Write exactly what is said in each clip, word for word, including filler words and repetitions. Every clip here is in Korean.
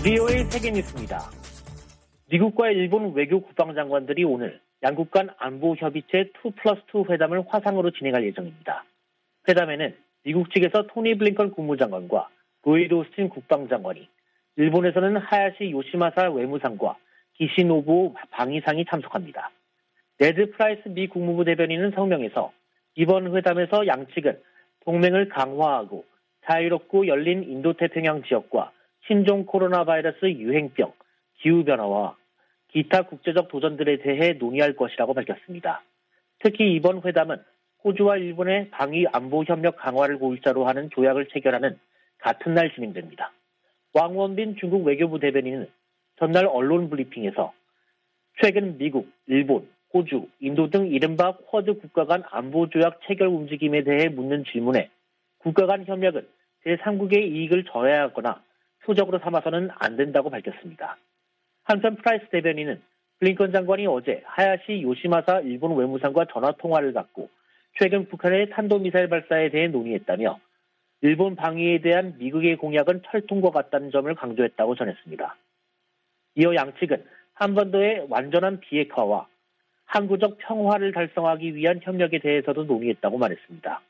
브이오에이 세계뉴스입니다. 미국과 일본 외교 국방장관들이 오늘 양국 간 안보협의체 투 플러스 투 회담을 화상으로 진행할 예정입니다. 회담에는 미국 측에서 토니 블링컨 국무장관과 로이드 오스틴 국방장관이, 일본에서는 하야시 요시마사 외무상과 기시노부 방위상이 참석합니다. 네드 프라이스 미 국무부 대변인은 성명에서 이번 회담에서 양측은 동맹을 강화하고 자유롭고 열린 인도태평양 지역과 신종 코로나 바이러스 유행병, 기후변화와 기타 국제적 도전들에 대해 논의할 것이라고 밝혔습니다. 특히 이번 회담은 호주와 일본의 방위 안보 협력 강화를 골자로 하는 조약을 체결하는 같은 날 진행됩니다. 왕원빈 중국 외교부 대변인은 전날 언론 브리핑에서 최근 미국, 일본, 호주, 인도 등 이른바 쿼드 국가 간 안보조약 체결 움직임에 대해 묻는 질문에 국가 간 협력은 제삼국의 이익을 저해하거나 표적으로 삼아서는 안 된다고 밝혔습니다. 한편 프라이스 대변인은 블링컨 장관이 어제 하야시 요시마사 일본 외무상과 전화통화를 갖고 최근 북한의 탄도미사일 발사에 대해 논의했다며 일본 방위에 대한 미국의 공약은 철통과 같다는 점을 강조했다고 전했습니다. 이어 양측은 한반도의 완전한 비핵화와 항구적 평화를 달성하기 위한 협력에 대해서도 논의했다고 말했습니다.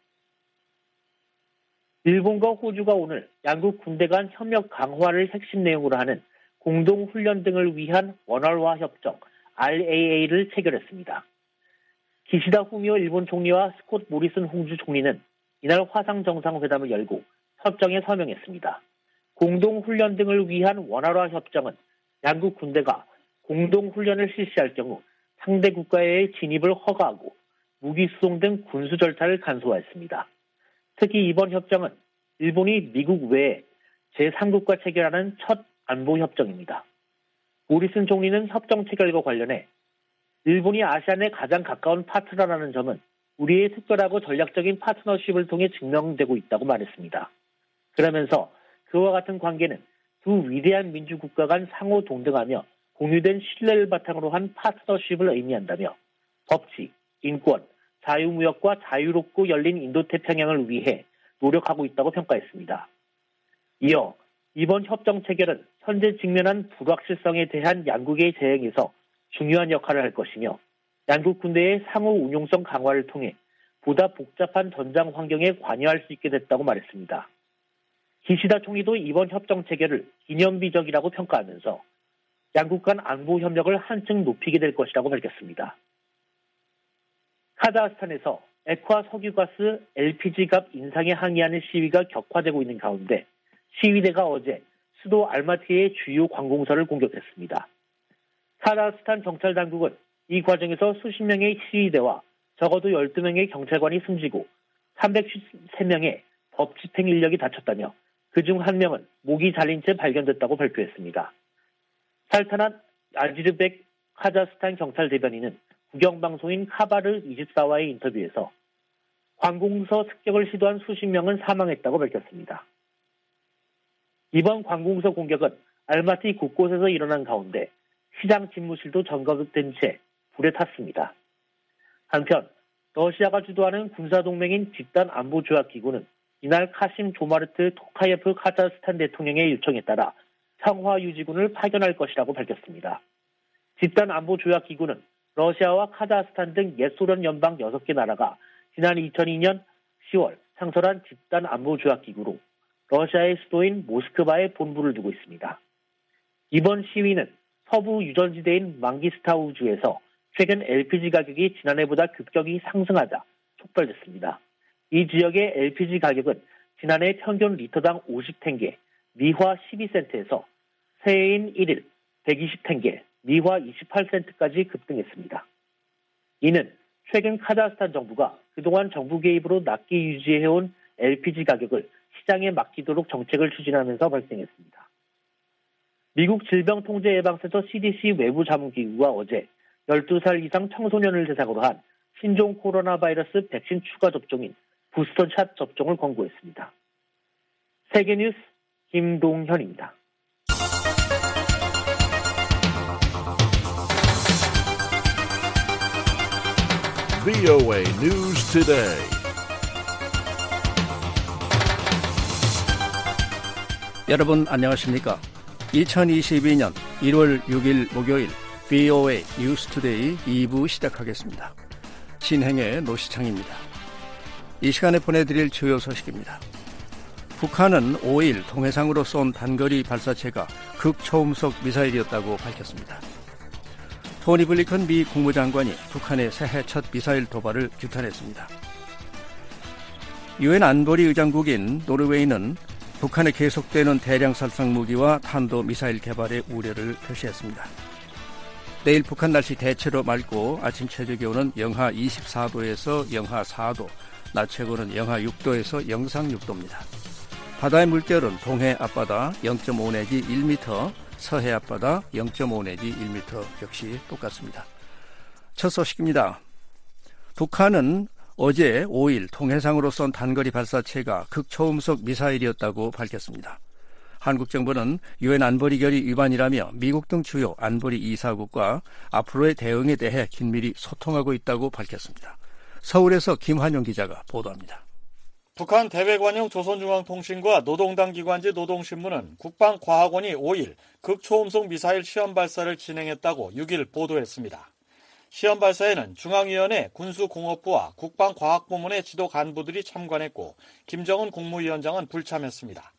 일본과 호주가 오늘 양국 군대 간 협력 강화를 핵심 내용으로 하는 공동훈련 등을 위한 원활화 협정 알에이에이를 체결했습니다. 기시다 후미오 일본 총리와 스콧 모리슨 호주 총리는 이날 화상 정상회담을 열고 협정에 서명했습니다. 공동훈련 등을 위한 원활화 협정은 양국 군대가 공동훈련을 실시할 경우 상대 국가의 진입을 허가하고 무기 수송 등 군수 절차를 간소화했습니다. 특히 이번 협정은 일본이 미국 외에 제삼국과 체결하는 첫 안보협정입니다. 모리슨 총리는 협정 체결과 관련해 일본이 아시안에 가장 가까운 파트너라는 점은 우리의 특별하고 전략적인 파트너십을 통해 증명되고 있다고 말했습니다. 그러면서 그와 같은 관계는 두 위대한 민주국가 간 상호 동등하며 공유된 신뢰를 바탕으로 한 파트너십을 의미한다며 법치, 인권, 자유무역과 자유롭고 열린 인도태평양을 위해 노력하고 있다고 평가했습니다. 이어 이번 협정 체결은 현재 직면한 불확실성에 대한 양국의 대응에서 중요한 역할을 할 것이며 양국 군대의 상호 운용성 강화를 통해 보다 복잡한 전장 환경에 관여할 수 있게 됐다고 말했습니다. 기시다 총리도 이번 협정 체결을 기념비적이라고 평가하면서 양국 간 안보 협력을 한층 높이게 될 것이라고 밝혔습니다. 카자흐스탄에서 액화 석유가스 엘피지 값 인상에 항의하는 시위가 격화되고 있는 가운데 시위대가 어제 수도 알마티의 주요 관공서를 공격했습니다. 카자흐스탄 경찰 당국은 이 과정에서 수십 명의 시위대와 적어도 열두 명의 경찰관이 숨지고 삼백십삼 명의 법집행 인력이 다쳤다며 그중 한 명은 목이 잘린 채 발견됐다고 발표했습니다. 살타낫 아지르백 카자흐스탄 경찰 대변인은 국영방송인 카바르 이십사와의 인터뷰에서 관공서 습격을 시도한 수십 명은 사망했다고 밝혔습니다. 이번 관공서 공격은 알마티 곳곳에서 일어난 가운데 시장 집무실도 점거된 채 불에 탔습니다. 한편 러시아가 주도하는 군사동맹인 집단 안보조약기구는 이날 카심 조마르트 토카예프 카자흐스탄 대통령의 요청에 따라 평화유지군을 파견할 것이라고 밝혔습니다. 집단 안보조약기구는 러시아와 카자흐스탄 등 옛 소련 연방 여섯 개 나라가 지난 이천이 년 시월 창설한 집단 안보조약기구로 러시아의 수도인 모스크바에 본부를 두고 있습니다. 이번 시위는 서부 유전지대인 망기스타우주에서 최근 엘피지 가격이 지난해보다 급격히 상승하자 촉발됐습니다. 이 지역의 엘피지 가격은 지난해 평균 리터당 오십 텐게, 미화 십이 센트에서 새해인 일 일 백이십 텐게, 미화 이십팔 센트까지 급등했습니다. 이는 최근 카자흐스탄 정부가 그동안 정부 개입으로 낮게 유지해온 엘피지 가격을 시장에 맡기도록 정책을 추진하면서 발생했습니다. 미국 질병통제예방센터 씨디씨 외부자문기구가 어제 열두 살 이상 청소년을 대상으로 한 신종 코로나 바이러스 백신 추가 접종인 부스터샷 접종을 권고했습니다. 세계뉴스 김동현입니다. 브이오에이 News Today. 여러분 안녕하십니까? 이천이십이년 일월 육일 목요일 브이오에이 뉴스투데이 이 부 시작하겠습니다. 진행의 노시창입니다. 이 시간에 보내드릴 주요 소식입니다. 북한은 오일 동해상으로 쏜 단거리 발사체가 극초음속 미사일이었다고 밝혔습니다. 토니 블링컨 미 국무장관이 북한의 새해 첫 미사일 도발을 규탄했습니다. 유엔 안보리 의장국인 노르웨이는 북한의 계속되는 대량 살상 무기와 탄도 미사일 개발에 우려를 표시했습니다. 내일 북한 날씨 대체로 맑고 아침 최저 기온은 영하 이십사도에서 영하 사도, 낮 최고는 영하 육도에서 영상 육도입니다. 바다의 물결은 동해 앞바다 영 점 오 내지 일 미터, 서해 앞바다 영 점 오 내지 일 미터 역시 똑같습니다. 첫 소식입니다. 북한은 어제 오일 동해상으로 쏜 단거리 발사체가 극초음속 미사일이었다고 밝혔습니다. 한국 정부는 유엔 안보리 결의 위반이라며 미국 등 주요 안보리 이사국과 앞으로의 대응에 대해 긴밀히 소통하고 있다고 밝혔습니다. 서울에서 김환용 기자가 보도합니다. 북한 대외관용 조선중앙통신과 노동당 기관지 노동신문은 국방과학원이 오일 극초음속 미사일 시험 발사를 진행했다고 육일 보도했습니다. 시험 발사에는 중앙위원회 군수공업부와 국방과학부문의 지도 간부들이 참관했고 김정은 국무위원장은 불참했습니다.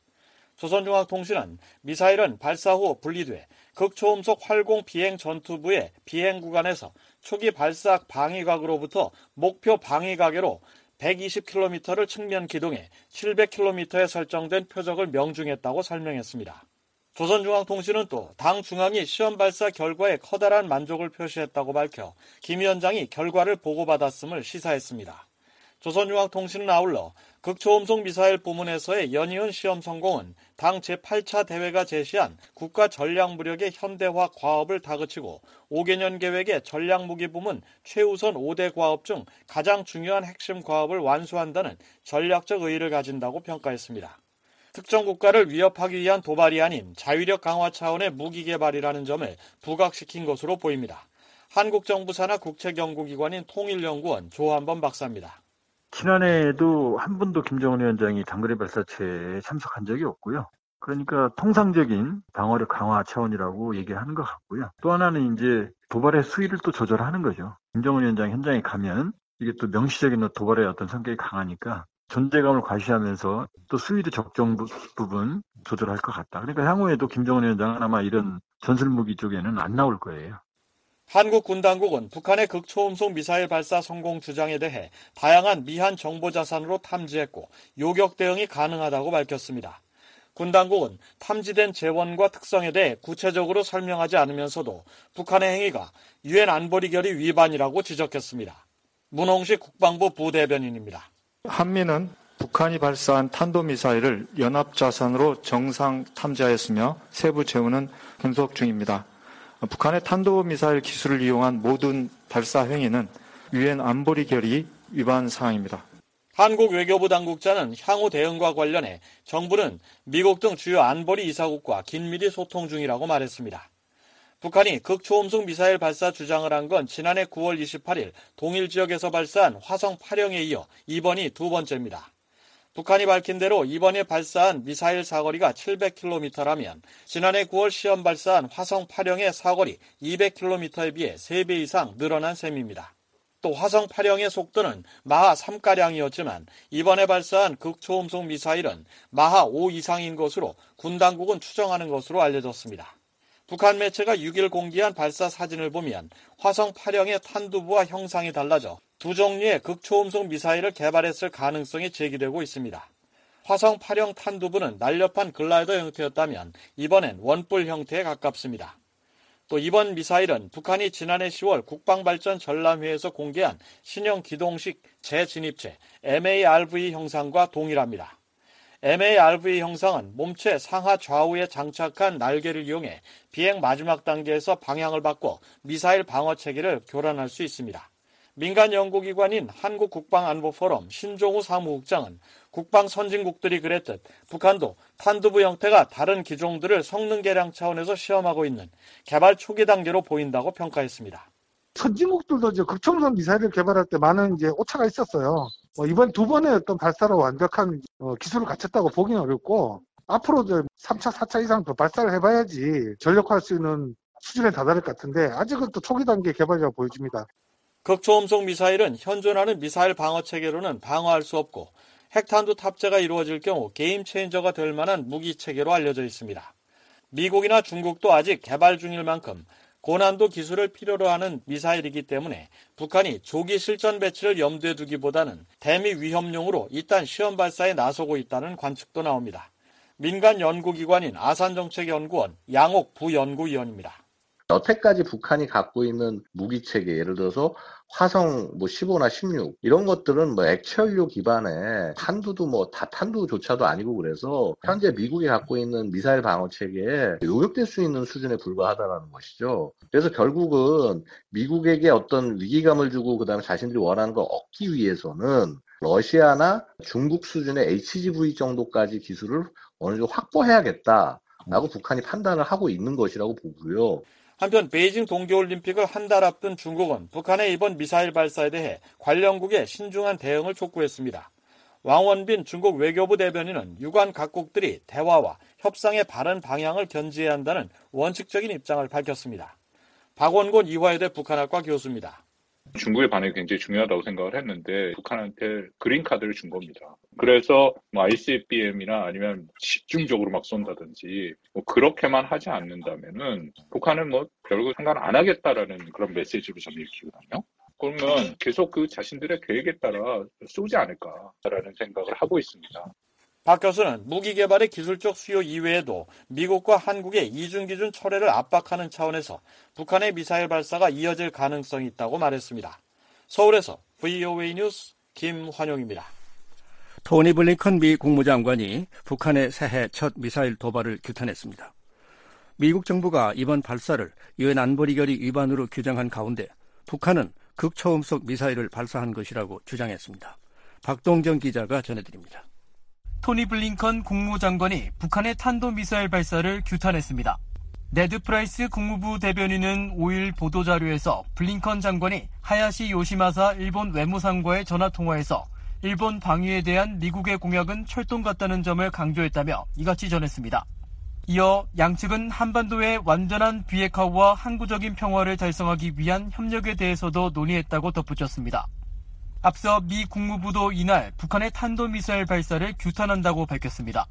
조선중앙통신은 미사일은 발사 후 분리돼 극초음속 활공 비행 전투부의 비행 구간에서 초기 발사 방위각으로부터 목표 방위각으로 백이십 킬로미터를 측면 기동해 칠백 킬로미터에 설정된 표적을 명중했다고 설명했습니다. 조선중앙통신은 또 당 중앙이 시험 발사 결과에 커다란 만족을 표시했다고 밝혀 김 위원장이 결과를 보고받았음을 시사했습니다. 조선중앙통신은 아울러 극초음속 미사일 부문에서의 연이은 시험 성공은 당 제팔 차 대회가 제시한 국가 전략무력의 현대화 과업을 다그치고 오 개년 계획의 전략무기 부문 최우선 오 대 과업 중 가장 중요한 핵심 과업을 완수한다는 전략적 의의를 가진다고 평가했습니다. 특정 국가를 위협하기 위한 도발이 아닌 자위력 강화 차원의 무기 개발이라는 점을 부각시킨 것으로 보입니다. 한국 정부 산하 국책연구기관인 통일연구원 조한범 박사입니다. 지난해에도 한 번도 김정은 위원장이 단거리 발사체에 참석한 적이 없고요. 그러니까 통상적인 방어력 강화 차원이라고 얘기하는 것 같고요. 또 하나는 이제 도발의 수위를 또 조절하는 거죠. 김정은 위원장이 현장에 가면 이게 또 명시적인 도발의 어떤 성격이 강하니까 존재감을 과시하면서 또 수위도 적정 부분 조절할 것 같다. 그러니까 향후에도 김정은 위원장은 아마 이런 전술무기 쪽에는 안 나올 거예요. 한국 군 당국은 북한의 극초음속 미사일 발사 성공 주장에 대해 다양한 미한 정보 자산으로 탐지했고 요격 대응이 가능하다고 밝혔습니다. 군 당국은 탐지된 재원과 특성에 대해 구체적으로 설명하지 않으면서도 북한의 행위가 유엔 안보리 결의 위반이라고 지적했습니다. 문홍식 국방부 부대변인입니다. 한미는 북한이 발사한 탄도미사일을 연합자산으로 정상 탐지하였으며 세부 재원은 분석 중입니다. 북한의 탄도미사일 기술을 이용한 모든 발사 행위는 유엔 안보리 결의 위반 사항입니다. 한국 외교부 당국자는 향후 대응과 관련해 정부는 미국 등 주요 안보리 이사국과 긴밀히 소통 중이라고 말했습니다. 북한이 극초음속 미사일 발사 주장을 한 건 지난해 구월 이십팔일 동일 지역에서 발사한 화성 팔 형에 이어 이번이 두 번째입니다. 북한이 밝힌 대로 이번에 발사한 미사일 사거리가 칠백 킬로미터라면 지난해 구월 시험 발사한 화성 팔 형의 사거리 이백 킬로미터에 비해 세 배 이상 늘어난 셈입니다. 또 화성 팔 형의 속도는 마하 삼가량이었지만 이번에 발사한 극초음속 미사일은 마하 오 이상인 것으로 군 당국은 추정하는 것으로 알려졌습니다. 북한 매체가 육일 공개한 발사 사진을 보면 화성 팔 형의 탄두부와 형상이 달라져 두 종류의 극초음속 미사일을 개발했을 가능성이 제기되고 있습니다. 화성 팔 형 탄두부는 날렵한 글라이더 형태였다면 이번엔 원뿔 형태에 가깝습니다. 또 이번 미사일은 북한이 지난해 시월 국방발전 전람회에서 공개한 신형 기동식 재진입체 엠에이알브이 형상과 동일합니다. 엠에이알브이 형상은 몸체 상하 좌우에 장착한 날개를 이용해 비행 마지막 단계에서 방향을 바꿔 미사일 방어 체계를 교란할 수 있습니다. 민간 연구기관인 한국국방안보포럼 신종우 사무국장은 국방 선진국들이 그랬듯 북한도 탄두부 형태가 다른 기종들을 성능 개량 차원에서 시험하고 있는 개발 초기 단계로 보인다고 평가했습니다. 선진국들도 이제 극초음속 미사일을 개발할 때 많은 이제 오차가 있었어요. 어, 이번 두 번의 어떤 발사로 완벽한 어, 기술을 갖췄다고 보기는 어렵고, 앞으로도 삼 차, 사 차 이상 더 발사를 해봐야지 전력화할 수 있는 수준에 다다를 것 같은데 아직은 또 초기 단계 개발이라고 보여집니다. 극초음속 미사일은 현존하는 미사일 방어 체계로는 방어할 수 없고 핵탄두 탑재가 이루어질 경우 게임 체인저가 될 만한 무기 체계로 알려져 있습니다. 미국이나 중국도 아직 개발 중일 만큼 고난도 기술을 필요로 하는 미사일이기 때문에 북한이 조기 실전 배치를 염두에 두기보다는 대미 위협용으로 일단 시험 발사에 나서고 있다는 관측도 나옵니다. 민간 연구기관인 아산정책연구원 양옥 부연구위원입니다. 여태까지 북한이 갖고 있는 무기체계, 예를 들어서 화성 뭐 십오나 십육 이런 것들은 뭐 액체연료 기반의 탄두도 뭐 다 탄두조차도 아니고 그래서 현재 미국이 갖고 있는 미사일 방어 체계에 요격될 수 있는 수준에 불과하다는 것이죠. 그래서 결국은 미국에게 어떤 위기감을 주고 그다음에 자신들이 원하는 걸 얻기 위해서는 러시아나 중국 수준의 에이치지브이 정도까지 기술을 어느 정도 확보해야겠다라고 북한이 판단을 하고 있는 것이라고 보고요. 한편 베이징 동계올림픽을 한 달 앞둔 중국은 북한의 이번 미사일 발사에 대해 관련국의 신중한 대응을 촉구했습니다. 왕원빈 중국 외교부 대변인은 유관 각국들이 대화와 협상의 바른 방향을 견지해야 한다는 원칙적인 입장을 밝혔습니다. 박원곤 이화여대 북한학과 교수입니다. 중국의 반응이 굉장히 중요하다고 생각을 했는데 북한한테 그린카드를 준 겁니다. 그래서 뭐 아이씨비엠이나 아니면 집중적으로 막 쏜다든지 뭐 그렇게만 하지 않는다면은 북한은 뭐 결국 상관 안 하겠다라는 그런 메시지로 저는 읽히거든요. 그러면 계속 그 자신들의 계획에 따라 쏘지 않을까라는 생각을 하고 있습니다. 박 교수는 무기 개발의 기술적 수요 이외에도 미국과 한국의 이중기준 철회를 압박하는 차원에서 북한의 미사일 발사가 이어질 가능성이 있다고 말했습니다. 서울에서 브이오에이 뉴스 김환용입니다. 토니 블링컨 미 국무장관이 북한의 새해 첫 미사일 도발을 규탄했습니다. 미국 정부가 이번 발사를 유엔 안보리 결의 위반으로 규정한 가운데 북한은 극초음속 미사일을 발사한 것이라고 주장했습니다. 박동정 기자가 전해드립니다. 토니 블링컨 국무장관이 북한의 탄도미사일 발사를 규탄했습니다. 네드 프라이스 국무부 대변인은 오일 보도자료에서 블링컨 장관이 하야시 요시마사 일본 외무상과의 전화통화에서 일본 방위에 대한 미국의 공약은 철동 같다는 점을 강조했다며 이같이 전했습니다. 이어 양측은 한반도의 완전한 비핵화와 항구적인 평화를 달성하기 위한 협력에 대해서도 논의했다고 덧붙였습니다. 앞서 미 국무부도 이날 북한의 탄도미사일 발사를 규탄한다고 밝혔습니다.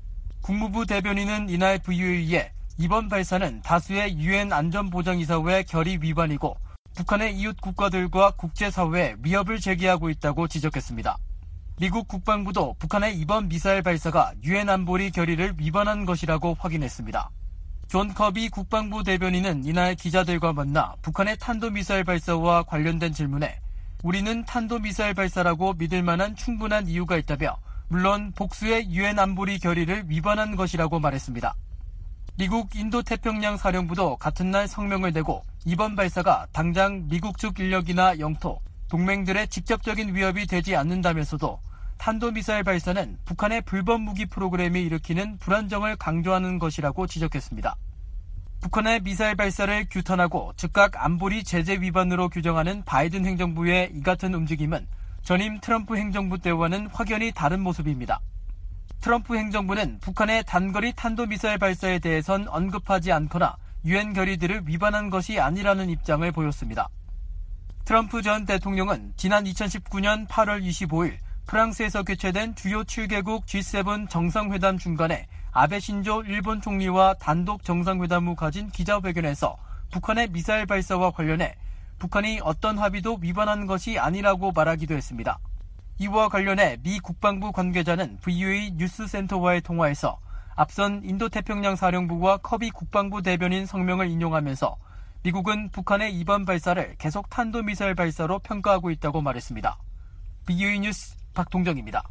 국무부 대변인은 이날 브이오에이에 이번 발사는 다수의 유엔 안전보장이사회 결의 위반이고 북한의 이웃 국가들과 국제사회에 위협을 제기하고 있다고 지적했습니다. 미국 국방부도 북한의 이번 미사일 발사가 유엔 안보리 결의를 위반한 것이라고 확인했습니다. 존 커비 국방부 대변인은 이날 기자들과 만나 북한의 탄도미사일 발사와 관련된 질문에 우리는 탄도미사일 발사라고 믿을 만한 충분한 이유가 있다며 물론 복수의 유엔 안보리 결의를 위반한 것이라고 말했습니다. 미국 인도태평양 사령부도 같은 날 성명을 내고 이번 발사가 당장 미국 측 인력이나 영토, 동맹들의 직접적인 위협이 되지 않는다면서도 탄도미사일 발사는 북한의 불법 무기 프로그램이 일으키는 불안정을 강조하는 것이라고 지적했습니다. 북한의 미사일 발사를 규탄하고 즉각 안보리 제재 위반으로 규정하는 바이든 행정부의 이 같은 움직임은 전임 트럼프 행정부 때와는 확연히 다른 모습입니다. 트럼프 행정부는 북한의 단거리 탄도미사일 발사에 대해선 언급하지 않거나 유엔 결의들을 위반한 것이 아니라는 입장을 보였습니다. 트럼프 전 대통령은 지난 이천십구 년 팔월 이십오일 프랑스에서 개최된 주요 칠 개국 지 세븐 정상회담 중간에 아베 신조 일본 총리와 단독 정상회담 후 가진 기자회견에서 북한의 미사일 발사와 관련해 북한이 어떤 합의도 위반한 것이 아니라고 말하기도 했습니다. 이와 관련해 미 국방부 관계자는 브이오에이 뉴스센터와의 통화에서 앞선 인도태평양 사령부와 커비 국방부 대변인 성명을 인용하면서 미국은 북한의 이번 발사를 계속 탄도미사일 발사로 평가하고 있다고 말했습니다. 브이오에이 뉴스 박동정입니다.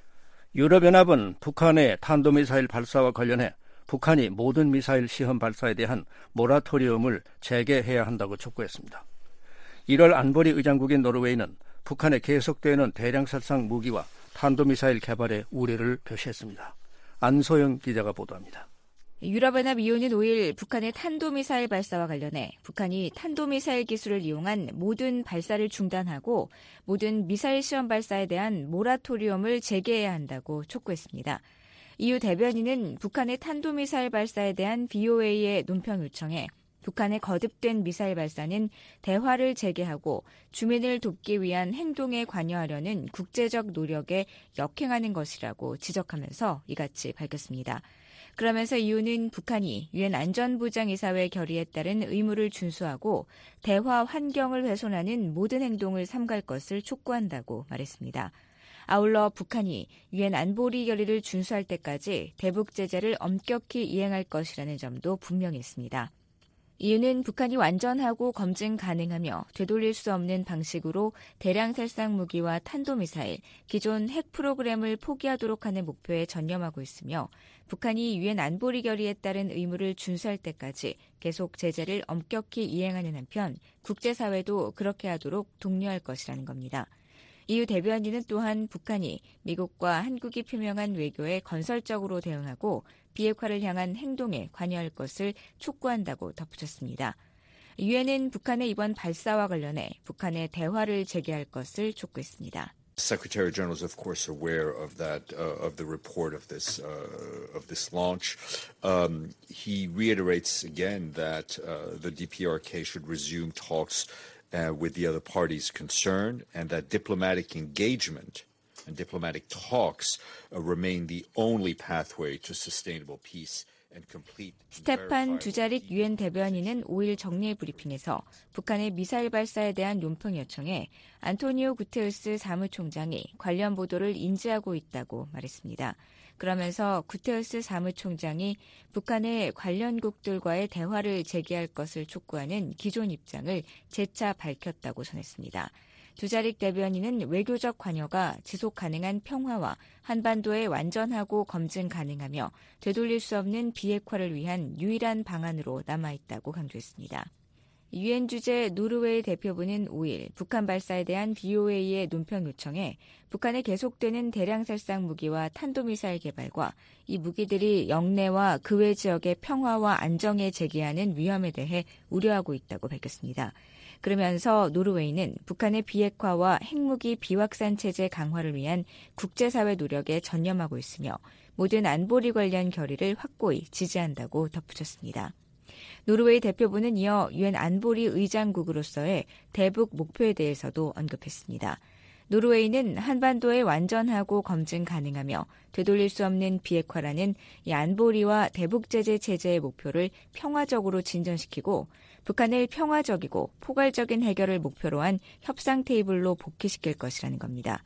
유럽연합은 북한의 탄도미사일 발사와 관련해 북한이 모든 미사일 시험 발사에 대한 모라토리엄을 재개해야 한다고 촉구했습니다. 일월 안보리 의장국인 노르웨이는 북한의 계속되는 대량살상 무기와 탄도미사일 개발에 우려를 표시했습니다. 안소영 기자가 보도합니다. 유럽연합위원회는 오일 북한의 탄도미사일 발사와 관련해 북한이 탄도미사일 기술을 이용한 모든 발사를 중단하고 모든 미사일 시험 발사에 대한 모라토리엄을 재개해야 한다고 촉구했습니다. 이유 대변인은 북한의 탄도미사일 발사에 대한 비오에이의 논평 요청에 북한의 거듭된 미사일 발사는 대화를 재개하고 주민을 돕기 위한 행동에 관여하려는 국제적 노력에 역행하는 것이라고 지적하면서 이같이 밝혔습니다. 그러면서 이유는 북한이 유엔 안전보장이사회 결의에 따른 의무를 준수하고 대화 환경을 훼손하는 모든 행동을 삼갈 것을 촉구한다고 말했습니다. 아울러 북한이 유엔 안보리 결의를 준수할 때까지 대북 제재를 엄격히 이행할 것이라는 점도 분명히 했습니다. 이유는 북한이 완전하고 검증 가능하며 되돌릴 수 없는 방식으로 대량 살상 무기와 탄도미사일, 기존 핵 프로그램을 포기하도록 하는 목표에 전념하고 있으며 북한이 유엔 안보리 결의에 따른 의무를 준수할 때까지 계속 제재를 엄격히 이행하는 한편 국제사회도 그렇게 하도록 독려할 것이라는 겁니다. 이유 대변인은 또한 북한이 미국과 한국이 표명한 외교에 건설적으로 대응하고 비핵화를 향한 행동에 관여할 것을 촉구한다고 덧붙였습니다. 유엔은 북한의 이번 발사와 관련해 북한의 대화를 재개할 것을 촉구했습니다. Secretary General is of course aware of that uh, of the report of this uh, of this launch. Um, he reiterates again that uh, the D P R K should resume talks uh, with the other parties concerned, and that diplomatic engagement and diplomatic talks uh, remain the only pathway to sustainable peace. 스테판 두자릭 유엔 대변인은 오일 정례 브리핑에서 북한의 미사일 발사에 대한 논평 요청에 안토니오 구테우스 사무총장이 관련 보도를 인지하고 있다고 말했습니다. 그러면서 구테우스 사무총장이 북한의 관련국들과의 대화를 재개할 것을 촉구하는 기존 입장을 재차 밝혔다고 전했습니다. 두자릭 대변인은 외교적 관여가 지속 가능한 평화와 한반도의 완전하고 검증 가능하며 되돌릴 수 없는 비핵화를 위한 유일한 방안으로 남아있다고 강조했습니다. 유엔 주재 노르웨이 대표부는 오일 북한 발사에 대한 비오에이의 논평 요청에 북한의 계속되는 대량 살상 무기와 탄도미사일 개발과 이 무기들이 영내와 그 외 지역의 평화와 안정에 제기하는 위험에 대해 우려하고 있다고 밝혔습니다. 그러면서 노르웨이는 북한의 비핵화와 핵무기 비확산 체제 강화를 위한 국제사회 노력에 전념하고 있으며 모든 안보리 관련 결의를 확고히 지지한다고 덧붙였습니다. 노르웨이 대표부는 이어 유엔 안보리 의장국으로서의 대북 목표에 대해서도 언급했습니다. 노르웨이는 한반도의 완전하고 검증 가능하며 되돌릴 수 없는 비핵화라는 이 안보리와 대북제재 체제의 목표를 평화적으로 진전시키고 북한을 평화적이고 포괄적인 해결을 목표로 한 협상 테이블로 복귀시킬 것이라는 겁니다.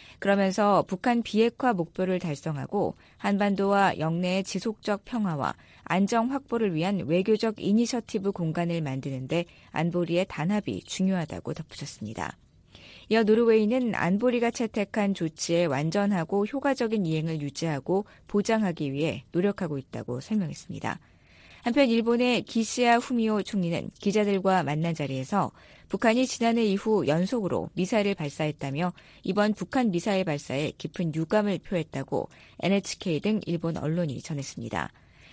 그러면서 북한 비핵화 목표를 달성하고 한반도와 영내의 지속적 평화와 안정 확보를 위한 외교적 이니셔티브 공간을 만드는 데 안보리의 단합이 중요하다고 덧붙였습니다. 이어 노르웨이는 안보리가 채택한 조치의 완전하고 효과적인 이행을 유지하고 보장하기 위해 노력하고 있다고 설명했습니다. 한편 일본의 기시야 후미오 총리는 기자들과 만난 자리에서 북한이 지난해 이후 연속으로 미사일을 발사했다며 이번 북한 미사일 발사에 깊은 유감을 표했다고 엔에이치케이 등 일본 언론이 전했습니다.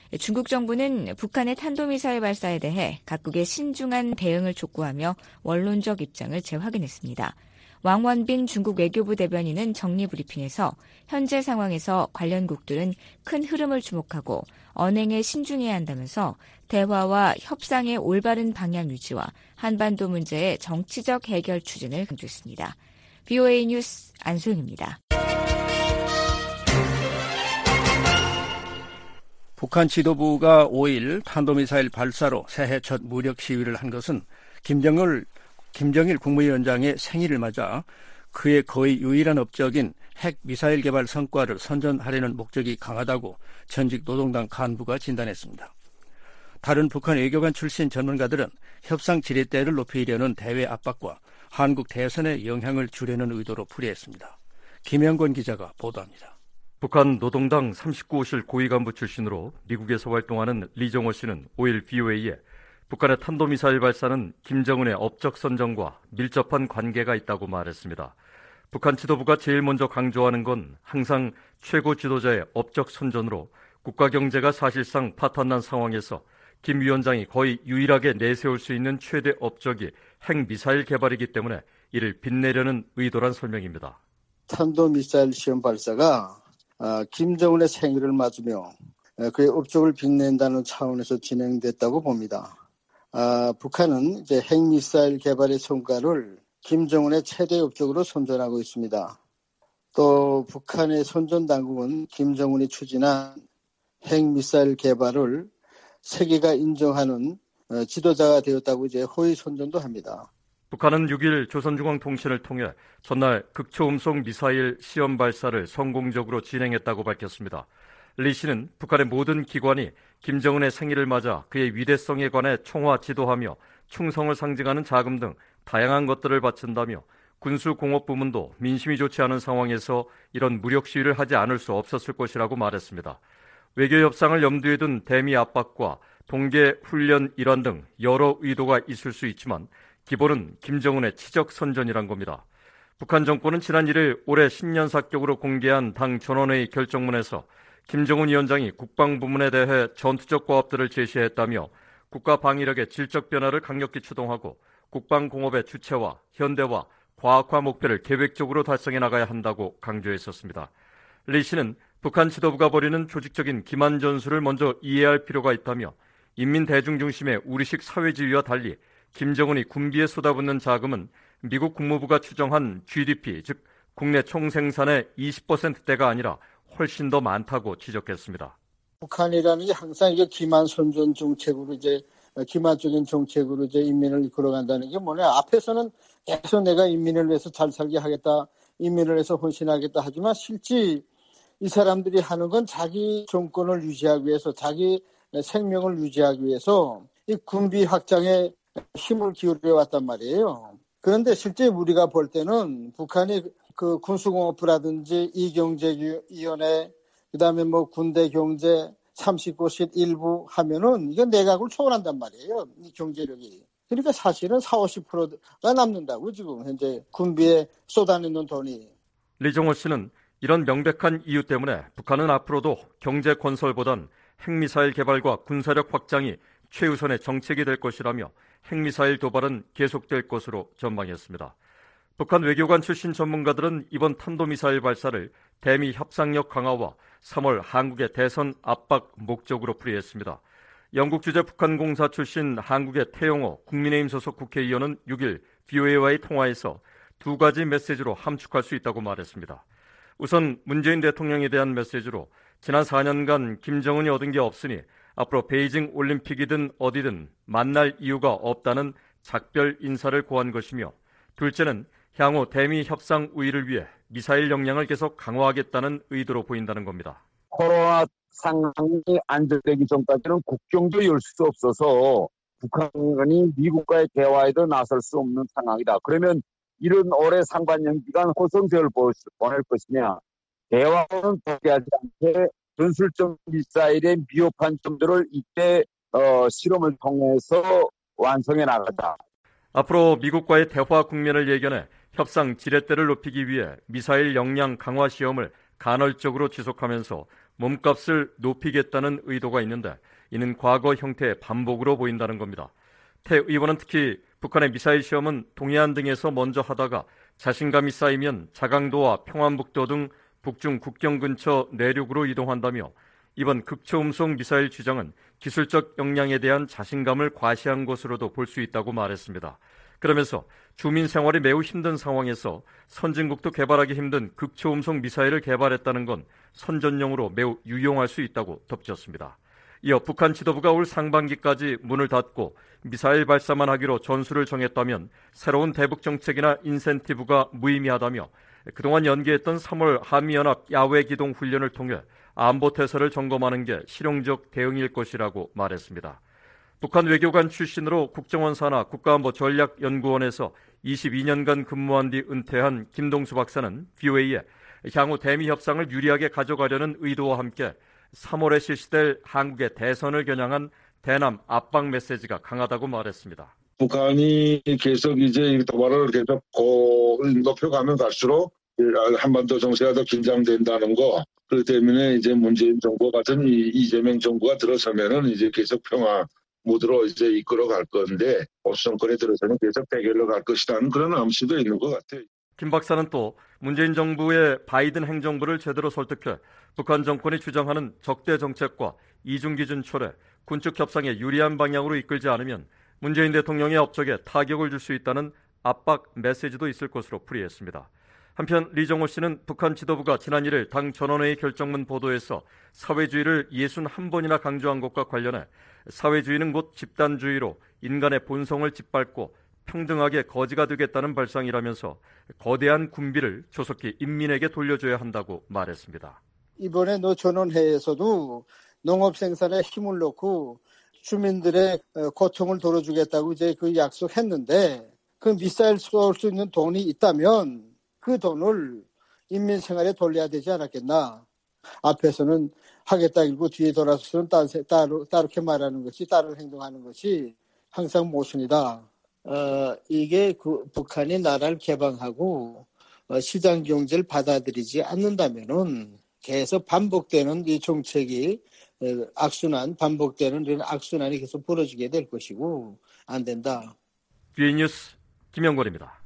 중국 정부는 북한의 탄도미사일 발사에 대해 각국의 신중한 대응을 촉구하며 원론적 입장을 재확인했습니다. 왕원빈 중국 외교부 대변인은 정례 브리핑에서 현재 상황에서 관련국들은 큰 흐름을 주목하고 언행에 신중해야 한다면서 대화와 협상의 올바른 방향 유지와 한반도 문제의 정치적 해결 추진을 강조했습니다. 비오에이 뉴스 안소영입니다. 북한 지도부가 오일 탄도미사일 발사로 새해 첫 무력 시위를 한 것은 김정을 김정일 국무위원장의 생일을 맞아 그의 거의 유일한 업적인 핵 미사일 개발 성과를 선전하려는 목적이 강하다고 전직 노동당 간부가 진단했습니다. 다른 북한 외교관 출신 전문가들은 협상 지렛대를 높이려는 대외 압박과 한국 대선에 영향을 주려는 의도로 풀이했습니다. 김영권 기자가 보도합니다. 북한 노동당 삼십구 호실 고위 간부 출신으로 미국에서 활동하는 리정호 씨는 오일 비오에이에 북한의 탄도미사일 발사는 김정은의 업적 선정과 밀접한 관계가 있다고 말했습니다. 북한 지도부가 제일 먼저 강조하는 건 항상 최고 지도자의 업적 선전으로 국가 경제가 사실상 파탄난 상황에서 김 위원장이 거의 유일하게 내세울 수 있는 최대 업적이 핵미사일 개발이기 때문에 이를 빛내려는 의도란 설명입니다. 탄도미사일 시험 발사가 김정은의 생일을 맞으며 그의 업적을 빛낸다는 차원에서 진행됐다고 봅니다. 북한은 이제 핵미사일 개발의 성과를 김정은의 최대 업적으로 선전하고 있습니다. 또 북한의 선전 당국은 김정은이 추진한 핵미사일 개발을 세계가 인정하는 지도자가 되었다고 이제 호의 선전도 합니다. 북한은 육 일 조선중앙통신을 통해 전날 극초음속 미사일 시험 발사를 성공적으로 진행했다고 밝혔습니다. 리 씨는 북한의 모든 기관이 김정은의 생일을 맞아 그의 위대성에 관해 총화 지도하며 충성을 상징하는 자금 등 다양한 것들을 바친다며 군수공업 부문도 민심이 좋지 않은 상황에서 이런 무력 시위를 하지 않을 수 없었을 것이라고 말했습니다. 외교 협상을 염두에 둔 대미 압박과 동계 훈련 일환 등 여러 의도가 있을 수 있지만 기본은 김정은의 치적 선전이란 겁니다. 북한 정권은 지난 일 일 올해 신년사격으로 공개한 당 전원회의 결정문에서 김정은 위원장이 국방부문에 대해 전투적 과업들을 제시했다며 국가 방위력의 질적 변화를 강력히 추동하고 국방공업의 주체화, 현대화, 과학화 목표를 계획적으로 달성해 나가야 한다고 강조했었습니다. 리 씨는 북한 지도부가 벌이는 조직적인 기만 전술을 먼저 이해할 필요가 있다며 인민 대중 중심의 우리식 사회주의와 달리 김정은이 군비에 쏟아붓는 자금은 미국 국무부가 추정한 지디피, 즉 국내 총생산의 이십 퍼센트대가 아니라 훨씬 더 많다고 지적했습니다. 북한이라는 게 항상 이게 기만 선전 정책으로 이제 기만적인 정책으로 이제 인민을 이끌어간다는 게 뭐냐. 앞에서는 계속 내가 인민을 위해서 잘 살게 하겠다, 인민을 위해서 헌신하겠다 하지만 실제 이 사람들이 하는 건 자기 정권을 유지하기 위해서, 자기 생명을 유지하기 위해서 이 군비 확장에 힘을 기울여 왔단 말이에요. 그런데 실제 우리가 볼 때는 북한이 그 군수공업부라든지 이경제위원회, 그다음에 뭐 군대 경제, 삼십구 실 일부 하면은 이게 내각을 초월한단 말이에요. 이 경제력이. 그러니까 사실은 사오십 퍼센트가 남는다고 지금 현재 군비에 쏟아내는 돈이. 리정호 씨는 이런 명백한 이유 때문에 북한은 앞으로도 경제 건설보단 핵미사일 개발과 군사력 확장이 최우선의 정책이 될 것이라며 핵미사일 도발은 계속될 것으로 전망했습니다. 북한 외교관 출신 전문가들은 이번 탄도미사일 발사를 대미 협상력 강화와 삼월 한국의 대선 압박 목적으로 풀이했습니다. 영국 주재 북한공사 출신 한국의 태영호 국민의힘 소속 국회의원은 육 일 브이오에이와의 통화에서 두 가지 메시지로 함축할 수 있다고 말했습니다. 우선 문재인 대통령에 대한 메시지로 지난 사 년간 김정은이 얻은 게 없으니 앞으로 베이징 올림픽이든 어디든 만날 이유가 없다는 작별 인사를 고한 것이며, 둘째는 향후 대미 협상 우위를 위해 미사일 역량을 계속 강화하겠다는 의도로 보인다는 겁니다. 코로나 상황이 안정되기 전까지는 국경도 열 수 없어서 북한이 미국과의 대화에도 나설 수 없는 상황이다. 그러면 이런 올해 상반년 기간 호성세를 보낼 것이냐, 대화는 포기하지 않게 전술적 미사일의 미흡한 점들을 이때 어, 실험을 통해서 완성해 나가자. 앞으로 미국과의 대화 국면을 예견해 협상 지렛대를 높이기 위해 미사일 역량 강화 시험을 간헐적으로 지속하면서 몸값을 높이겠다는 의도가 있는데, 이는 과거 형태의 반복으로 보인다는 겁니다. 태 의원은 특히 북한의 미사일 시험은 동해안 등에서 먼저 하다가 자신감이 쌓이면 자강도와 평안북도 등 북중 국경 근처 내륙으로 이동한다며, 이번 극초음속 미사일 주장은 기술적 역량에 대한 자신감을 과시한 것으로도 볼 수 있다고 말했습니다. 그러면서 주민 생활이 매우 힘든 상황에서 선진국도 개발하기 힘든 극초음속 미사일을 개발했다는 건 선전용으로 매우 유용할 수 있다고 덧붙였습니다. 이어 북한 지도부가 올 상반기까지 문을 닫고 미사일 발사만 하기로 전술을 정했다면 새로운 대북 정책이나 인센티브가 무의미하다며, 그동안 연기했던 삼월 한미연합 야외기동 훈련을 통해 안보 태세를 점검하는 게 실용적 대응일 것이라고 말했습니다. 북한 외교관 출신으로 국정원 산하 국가안보전략연구원에서 이십이 년간 근무한 뒤 은퇴한 김동수 박사는 브이오에이에 향후 대미 협상을 유리하게 가져가려는 의도와 함께 삼월에 실시될 한국의 대선을 겨냥한 대남 압박 메시지가 강하다고 말했습니다. 북한이 계속 이제 도발을 계속 고 높여가면 갈수록 한반도 정세가 더 긴장된다는 거, 그렇기 때문에 이제 문재인 정부 같은 이재명 정부가 들어서면은 이제 계속 평화 모드로 이제 이끌어 갈 건데, 보수 정권에 들어서는 계속 대결로 갈 것이라는 그런 암시도 있는 것 같아요. 김 박사는 또 문재인 정부의 바이든 행정부를 제대로 설득해 북한 정권이 주장하는 적대 정책과 이중기준 철회, 군축 협상에 유리한 방향으로 이끌지 않으면 문재인 대통령의 업적에 타격을 줄 수 있다는 압박 메시지도 있을 것으로 풀이했습니다. 한편 리정호 씨는 북한 지도부가 지난 일 일 당 전원회의 결정문 보도에서 사회주의를 예순한 번이나 강조한 것과 관련해 사회주의는 곧 집단주의로 인간의 본성을 짓밟고 평등하게 거지가 되겠다는 발상이라면서 거대한 군비를 조속히 인민에게 돌려줘야 한다고 말했습니다. 이번에 노 전원회의에서도 농업 생산에 힘을 넣고 주민들의 고통을 덜어주겠다고 이제 그 약속했는데 그 미사일 쏠 수 있는 돈이 있다면 그 돈을 인민 생활에 돌려야 되지 않았겠나. 앞에서는 하겠다 이러고 뒤에 돌아서는 따로, 따르게 말하는 것이 따로 행동하는 것이 항상 모순이다. 어, 이게 그 북한이 나라를 개방하고 어, 시장 경제를 받아들이지 않는다면은 계속 반복되는 이 정책이 어, 악순환, 반복되는 이런 악순환이 계속 벌어지게 될 것이고 안 된다. 뷰이 뉴스 김영권입니다.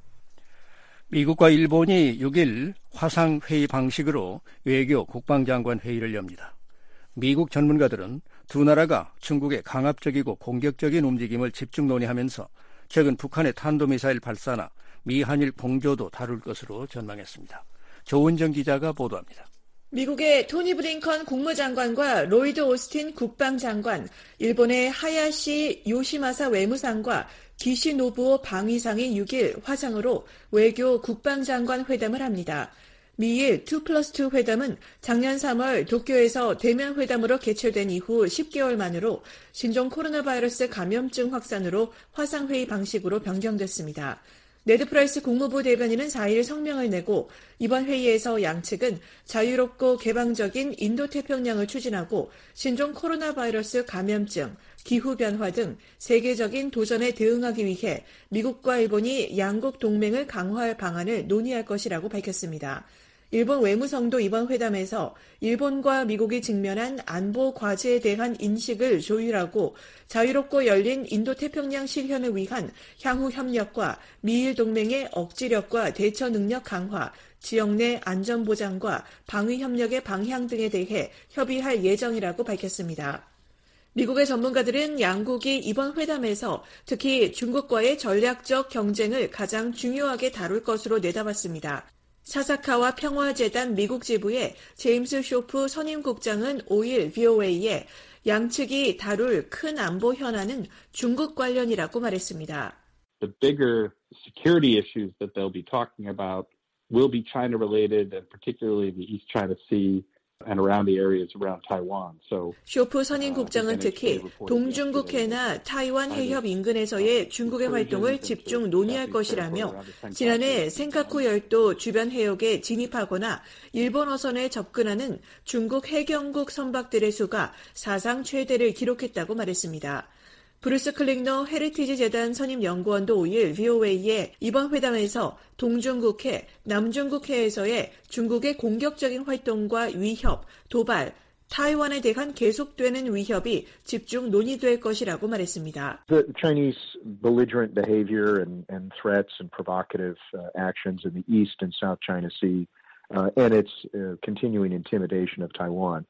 미국과 일본이 육 일 화상회의 방식으로 외교 국방장관 회의를 엽니다. 미국 전문가들은 두 나라가 중국의 강압적이고 공격적인 움직임을 집중 논의하면서 최근 북한의 탄도미사일 발사나 미한일 공조도 다룰 것으로 전망했습니다. 조은정 기자가 보도합니다. 미국의 토니 블링컨 국무장관과 로이드 오스틴 국방장관, 일본의 하야시 요시마사 외무상과 기시 노부오 방위상이 육 일 화상으로 외교 국방장관 회담을 합니다. 미일 투 플러스 투 회담은 작년 삼월 도쿄에서 대면 회담으로 개최된 이후 십 개월 만으로 신종 코로나 바이러스 감염증 확산으로 화상회의 방식으로 변경됐습니다. 네드 프라이스 국무부 대변인은 사 일 성명을 내고 이번 회의에서 양측은 자유롭고 개방적인 인도태평양을 추진하고 신종 코로나 바이러스 감염증, 기후변화 등 세계적인 도전에 대응하기 위해 미국과 일본이 양국 동맹을 강화할 방안을 논의할 것이라고 밝혔습니다. 일본 외무성도 이번 회담에서 일본과 미국이 직면한 안보 과제에 대한 인식을 조율하고 자유롭고 열린 인도태평양 실현을 위한 향후 협력과 미일 동맹의 억지력과 대처 능력 강화, 지역 내 안전보장과 방위협력의 방향 등에 대해 협의할 예정이라고 밝혔습니다. 미국의 전문가들은 양국이 이번 회담에서 특히 중국과의 전략적 경쟁을 가장 중요하게 다룰 것으로 내다봤습니다. 사사카와 평화재단 미국 지부의 제임스 쇼프 선임국장은 오 일 브이오에이에 양측이 다룰 큰 안보 현안은 중국 관련이라고 말했습니다. The bigger security issues that they'll be talking about will be China related and particularly the East China Sea and around the areas around Taiwan. So, 쇼프 선임 국장은 특히 동중국해나 타이완 해협 인근에서의 중국의 활동을 집중 논의할 것이라며 지난해 센카쿠 열도 주변 해역에 진입하거나 일본 어선에 접근하는 중국 해경국 선박들의 수가 사상 최대를 기록했다고 말했습니다. 브루스 클링너 헤리티지 재단 선임 연구원도 오 일 브이오에이에 이번 회담에서 동중국해, 남중국해에서의 중국의 공격적인 활동과 위협, 도발, 타이완에 대한 계속되는 위협이 집중 논의될 것이라고 말했습니다. The Chinese belligerent behavior and, and threats and provocative uh, actions in the East and South China Sea uh, and its uh, continuing intimidation of Taiwan.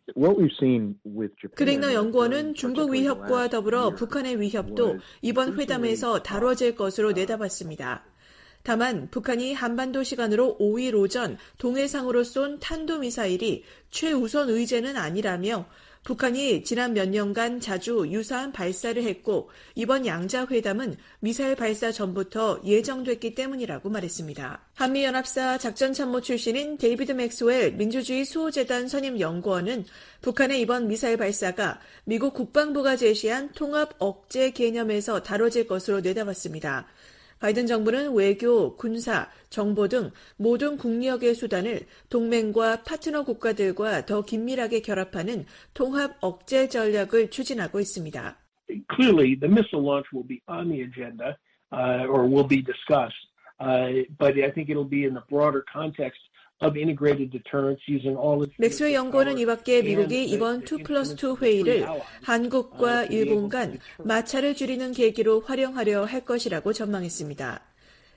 클링너 연구원은 중국 위협과 더불어 북한의 위협도 이번 회담에서 다뤄질 것으로 내다봤습니다. 다만 북한이 한반도 시간으로 오 일 오전 동해상으로 쏜 탄도미사일이 최우선 의제는 아니라며 북한이 지난 몇 년간 자주 유사한 발사를 했고 이번 양자회담은 미사일 발사 전부터 예정됐기 때문이라고 말했습니다. 한미연합사 작전참모 출신인 데이비드 맥스웰 민주주의 수호재단 선임 연구원은 북한의 이번 미사일 발사가 미국 국방부가 제시한 통합 억제 개념에서 다뤄질 것으로 내다봤습니다. 바이든 정부는 외교, 군사, 정보 등 모든 국력의 수단을 동맹과 파트너 국가들과 더 긴밀하게 결합하는 통합 억제 전략을 추진하고 있습니다. Clearly, the missile launch will be on the agenda uh, or will be discussed, uh, but I think it'll be in the broader context of integrated deterrence using all its. 맥스웰 연구원은 이 밖에 미국이 이번 투 플러스 투 회의를 한국과 일본 간 마찰을 줄이는 계기로 활용하려 할 것이라고 전망했습니다.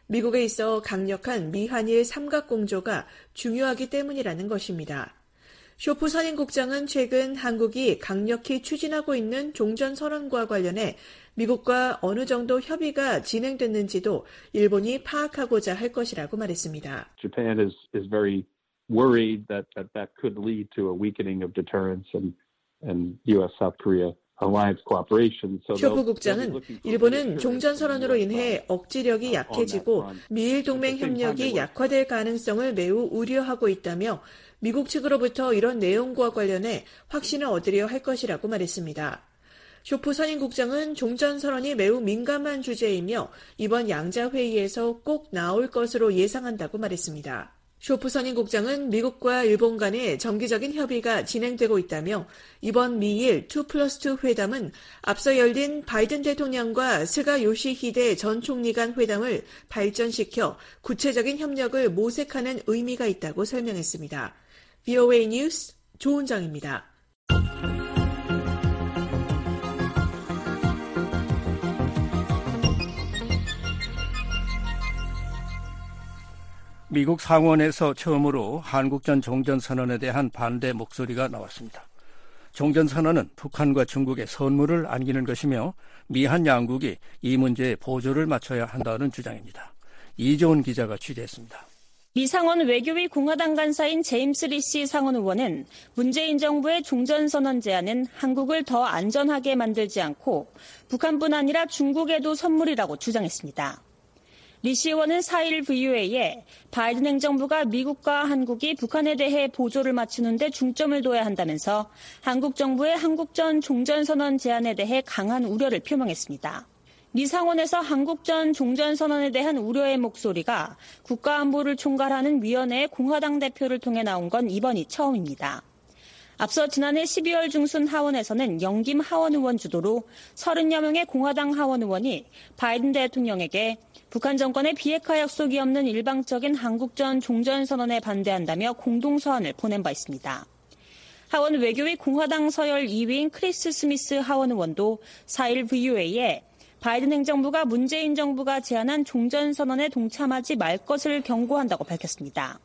미국에 있어 강력한 미한일 삼각공조가 중요하기 때문이라는 것입니다. 쇼프 선임국장은 최근 한국이 강력히 추진하고 있는 종전선언과 관련해 미국과 어느 정도 협의가 진행됐는지도 일본이 파악하고자 할 것이라고 말했습니다. Japan is, is very worried that, that that could lead to a weakening of deterrence and, and U S South Korea alliance cooperation. So 쇼프 국장은 일본은 종전선언으로 인해 억지력이 약해지고 미일 동맹 협력이 약화될 가능성을 매우 우려하고 있다며 미국 측으로부터 이런 내용과 관련해 확신을 얻으려 할 것이라고 말했습니다. 쇼프 선임국장은 종전선언이 매우 민감한 주제이며 이번 양자회의에서 꼭 나올 것으로 예상한다고 말했습니다. 쇼프 선임국장은 미국과 일본 간의 정기적인 협의가 진행되고 있다며 이번 미일 투 플러스 투 회담은 앞서 열린 바이든 대통령과 스가 요시히데 전 총리 간 회담을 발전시켜 구체적인 협력을 모색하는 의미가 있다고 설명했습니다. 브이오에이 뉴스 조은정입니다. 미국 상원에서 처음으로 한국전 종전선언에 대한 반대 목소리가 나왔습니다. 종전선언은 북한과 중국의 선물을 안기는 것이며 미한 양국이 이 문제에 보조를 맞춰야 한다는 주장입니다. 이조은 기자가 취재했습니다. 미 상원 외교위 공화당 간사인 제임스 리시 상원 의원은 문재인 정부의 종전선언 제안은 한국을 더 안전하게 만들지 않고 북한뿐 아니라 중국에도 선물이라고 주장했습니다. 리시 의원은 사일 브이오에이에 바이든 행정부가 미국과 한국이 북한에 대해 보조를 맞추는 데 중점을 둬야 한다면서 한국 정부의 한국전 종전선언 제안에 대해 강한 우려를 표명했습니다. 미 상원에서 한국전 종전선언에 대한 우려의 목소리가 국가안보를 총괄하는 위원회의 공화당 대표를 통해 나온 건 이번이 처음입니다. 앞서 지난해 십이월 중순 하원에서는 영김 하원 의원 주도로 서른여 명의 공화당 하원 의원이 바이든 대통령에게 북한 정권의 비핵화 약속이 없는 일방적인 한국전 종전선언에 반대한다며 공동서한을 보낸 바 있습니다. 하원 외교위 공화당 서열 이 위인 크리스 스미스 하원 의원도 사일 브이오에이에 바이든 행정부가 문재인 정부가 제안한 종전선언에 동참하지 말 것을 경고한다고 밝혔습니다.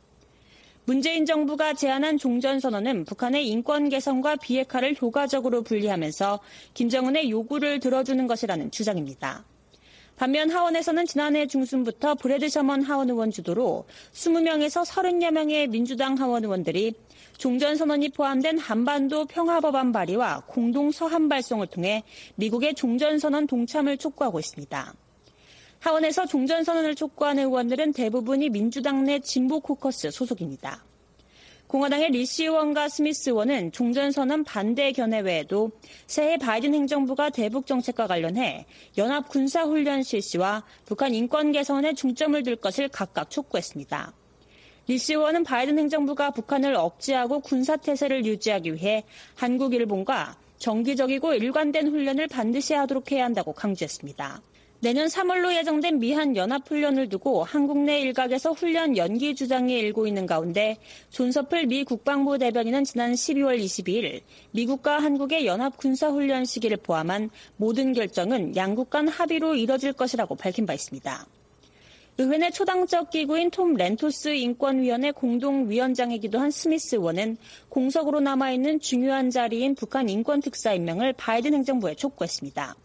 문재인 정부가 제안한 종전선언은 북한의 인권 개선과 비핵화를 효과적으로 분리하면서 김정은의 요구를 들어주는 것이라는 주장입니다. 반면 하원에서는 지난해 중순부터 브래드 셔먼 하원 의원 주도로 이십 명에서 서른여 명의 민주당 하원 의원들이 종전선언이 포함된 한반도 평화법안 발의와 공동 서한 발송을 통해 미국의 종전선언 동참을 촉구하고 있습니다. 하원에서 종전선언을 촉구하는 의원들은 대부분이 민주당 내 진보 코커스 소속입니다. 공화당의 리시 의원과 스미스 의원은 종전선언 반대 견해 외에도 새해 바이든 행정부가 대북 정책과 관련해 연합 군사훈련 실시와 북한 인권 개선에 중점을 둘 것을 각각 촉구했습니다. 리시 의원은 바이든 행정부가 북한을 억제하고 군사태세를 유지하기 위해 한국, 일본과 정기적이고 일관된 훈련을 반드시 하도록 해야 한다고 강조했습니다. 내년 삼월로 예정된 미한 연합훈련을 두고 한국 내 일각에서 훈련 연기 주장이 일고 있는 가운데 존서플 미 국방부 대변인은 지난 십이월 이십이일 미국과 한국의 연합 군사훈련 시기를 포함한 모든 결정은 양국 간 합의로 이뤄질 것이라고 밝힌 바 있습니다. 의회 내 초당적 기구인 톰 렌토스 인권위원회 공동위원장이기도 한 스미스 의원은 공석으로 남아있는 중요한 자리인 북한 인권특사 임명을 바이든 행정부에 촉구했습니다.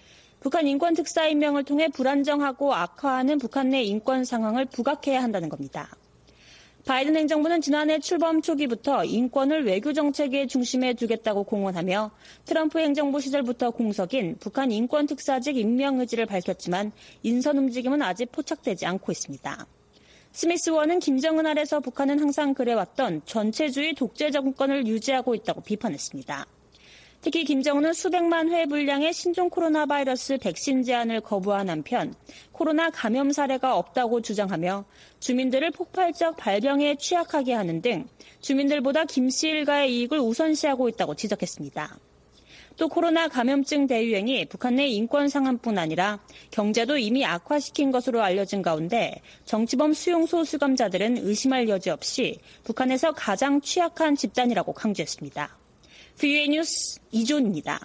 북한 인권특사 임명을 통해 불안정하고 악화하는 북한 내 인권 상황을 부각해야 한다는 겁니다. 바이든 행정부는 지난해 출범 초기부터 인권을 외교 정책의 중심에 두겠다고 공언하며 트럼프 행정부 시절부터 공석인 북한 인권특사직 임명 의지를 밝혔지만 인선 움직임은 아직 포착되지 않고 있습니다. 스미스 의원은 김정은 아래서 북한은 항상 그래왔던 전체주의 독재 정권을 유지하고 있다고 비판했습니다. 특히 김정은은 수백만 회 분량의 신종 코로나 바이러스 백신 제안을 거부한 한편 코로나 감염 사례가 없다고 주장하며 주민들을 폭발적 발병에 취약하게 하는 등 주민들보다 김씨 일가의 이익을 우선시하고 있다고 지적했습니다. 또 코로나 감염증 대유행이 북한 내 인권 상황뿐 아니라 경제도 이미 악화시킨 것으로 알려진 가운데 정치범 수용소 수감자들은 의심할 여지 없이 북한에서 가장 취약한 집단이라고 강조했습니다. 브이오에이 뉴스 이조은입니다.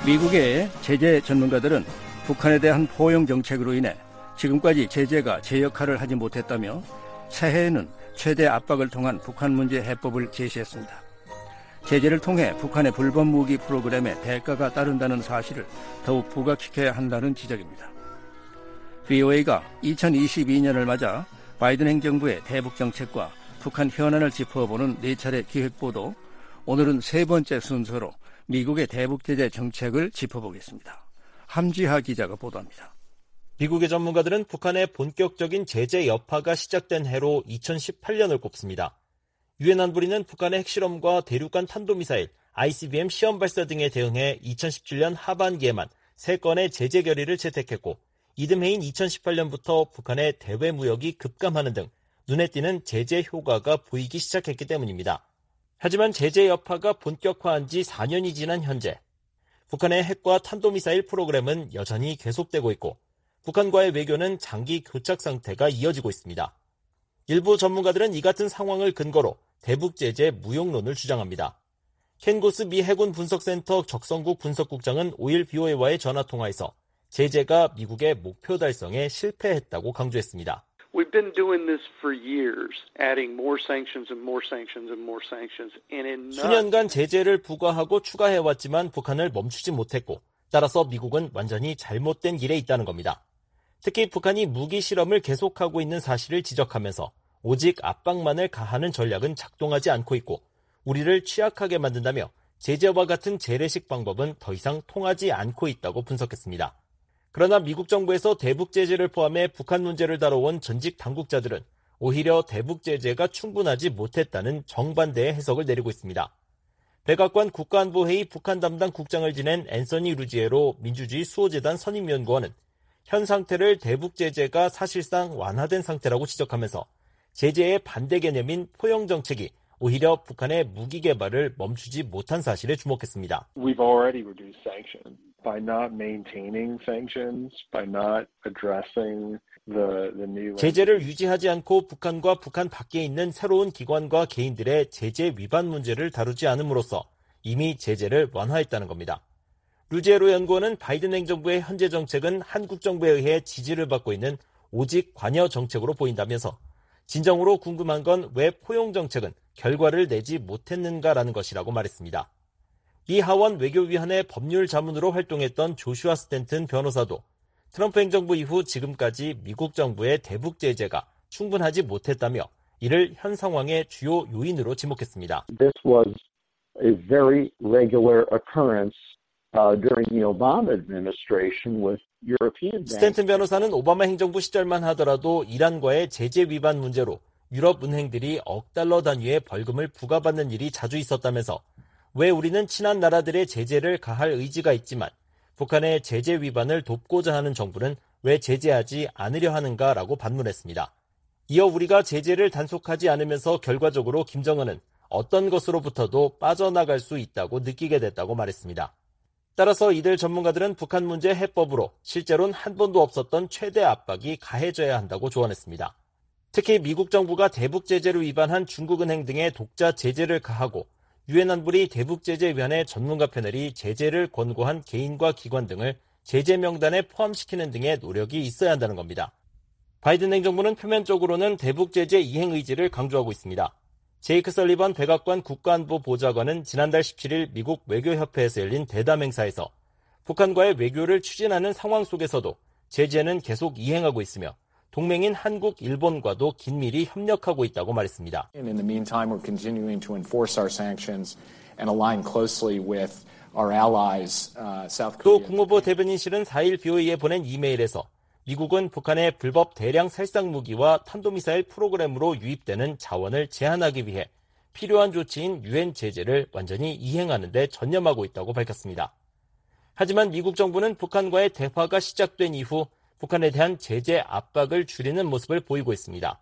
미국의 제재 전문가들은 북한에 대한 포용 정책으로 인해 지금까지 제재가 제 역할을 하지 못했다며 새해에는 최대 압박을 통한 북한 문제 해법을 제시했습니다. 제재를 통해 북한의 불법 무기 프로그램에 대가가 따른다는 사실을 더욱 부각시켜야 한다는 지적입니다. 브이오에이가 이천이십이 년을 맞아 바이든 행정부의 대북 정책과 북한 현안을 짚어보는 네 차례 기획보도, 오늘은 세 번째 순서로 미국의 대북 제재 정책을 짚어보겠습니다. 함지하 기자가 보도합니다. 미국의 전문가들은 북한의 본격적인 제재 여파가 시작된 해로 이천십팔 년을 꼽습니다. 유엔 안보리는 북한의 핵실험과 대륙간 탄도미사일, 아이씨비엠 시험 발사 등에 대응해 이천십칠 년 하반기에만 세 건의 제재 결의를 채택했고, 이듬해인 이천십팔 년부터 북한의 대외 무역이 급감하는 등 눈에 띄는 제재 효과가 보이기 시작했기 때문입니다. 하지만 제재 여파가 본격화한 지 사 년이 지난 현재, 북한의 핵과 탄도미사일 프로그램은 여전히 계속되고 있고 북한과의 외교는 장기 교착 상태가 이어지고 있습니다. 일부 전문가들은 이 같은 상황을 근거로 대북 제재 무용론을 주장합니다. 켄 고스 미 해군 분석센터 적성국 분석국장은 오일 브이오에이와의 전화통화에서 제재가 미국의 목표 달성에 실패했다고 강조했습니다. We've been doing this for years, adding more sanctions and more sanctions and more sanctions. And in 수년간 제재를 부과하고 추가해왔지만 북한을 멈추지 못했고, 따라서 미국은 완전히 잘못된 길에 있다는 겁니다. 특히 북한이 무기 실험을 계속하고 있는 사실을 지적하면서 오직 압박만을 가하는 전략은 작동하지 않고 있고 우리를 취약하게 만든다며 제재와 같은 재래식 방법은 더 이상 통하지 않고 있다고 분석했습니다. 그러나 미국 정부에서 대북 제재를 포함해 북한 문제를 다뤄온 전직 당국자들은 오히려 대북 제재가 충분하지 못했다는 정반대의 해석을 내리고 있습니다. 백악관 국가안보회의 북한 담당 국장을 지낸 앤서니 루지에로 민주주의 수호재단 선임연구원은 현 상태를 대북 제재가 사실상 완화된 상태라고 지적하면서 제재의 반대 개념인 포용 정책이 오히려 북한의 무기 개발을 멈추지 못한 사실에 주목했습니다. We've already reduced sanctions by not maintaining sanctions, by not addressing the the new. 제재를 유지하지 않고 북한과 북한 밖에 있는 새로운 기관과 개인들의 제재 위반 문제를 다루지 않음으로써 이미 제재를 완화했다는 겁니다. 루제로 연구원은 바이든 행정부의 현재 정책은 한국 정부에 의해 지지를 받고 있는 오직 관여 정책으로 보인다면서 진정으로 궁금한 건 왜 포용 정책은 결과를 내지 못했는가라는 것이라고 말했습니다. 리 하원 외교위원회 법률 자문으로 활동했던 조슈아 스탠튼 변호사도 트럼프 행정부 이후 지금까지 미국 정부의 대북 제재가 충분하지 못했다며 이를 현 상황의 주요 요인으로 지목했습니다. This was a very regular occurrence uh, during the Obama administration with European banks. 스탠튼 변호사는 오바마 행정부 시절만 하더라도 이란과의 제재 위반 문제로 유럽 은행들이 억 달러 단위의 벌금을 부과받는 일이 자주 있었다면서 왜 우리는 친한 나라들의 제재를 가할 의지가 있지만 북한의 제재 위반을 돕고자 하는 정부는 왜 제재하지 않으려 하는가라고 반문했습니다. 이어 우리가 제재를 단속하지 않으면서 결과적으로 김정은은 어떤 것으로부터도 빠져나갈 수 있다고 느끼게 됐다고 말했습니다. 따라서 이들 전문가들은 북한 문제 해법으로 실제로는 한 번도 없었던 최대 압박이 가해져야 한다고 조언했습니다. 특히 미국 정부가 대북 제재를 위반한 중국은행 등의 독자 제재를 가하고 유엔 안보리 대북제재위원회 전문가 패널이 제재를 권고한 개인과 기관 등을 제재 명단에 포함시키는 등의 노력이 있어야 한다는 겁니다. 바이든 행정부는 표면적으로는 대북 제재 이행 의지를 강조하고 있습니다. 제이크 설리번 백악관 국가안보 보좌관은 지난달 십칠 일 미국 외교협회에서 열린 대담 행사에서 북한과의 외교를 추진하는 상황 속에서도 제재는 계속 이행하고 있으며 동맹인 한국, 일본과도 긴밀히 협력하고 있다고 말했습니다. In the meantime, we're continuing to enforce our sanctions and align closely with our allies, uh, South Korea. 또 국무부 대변인실은 사 일 브이오에이에 보낸 이메일에서 미국은 북한의 불법 대량 살상 무기와 탄도미사일 프로그램으로 유입되는 자원을 제한하기 위해 필요한 조치인 유엔 제재를 완전히 이행하는 데 전념하고 있다고 밝혔습니다. 하지만 미국 정부는 북한과의 대화가 시작된 이후 북한에 대한 제재 압박을 줄이는 모습을 보이고 있습니다.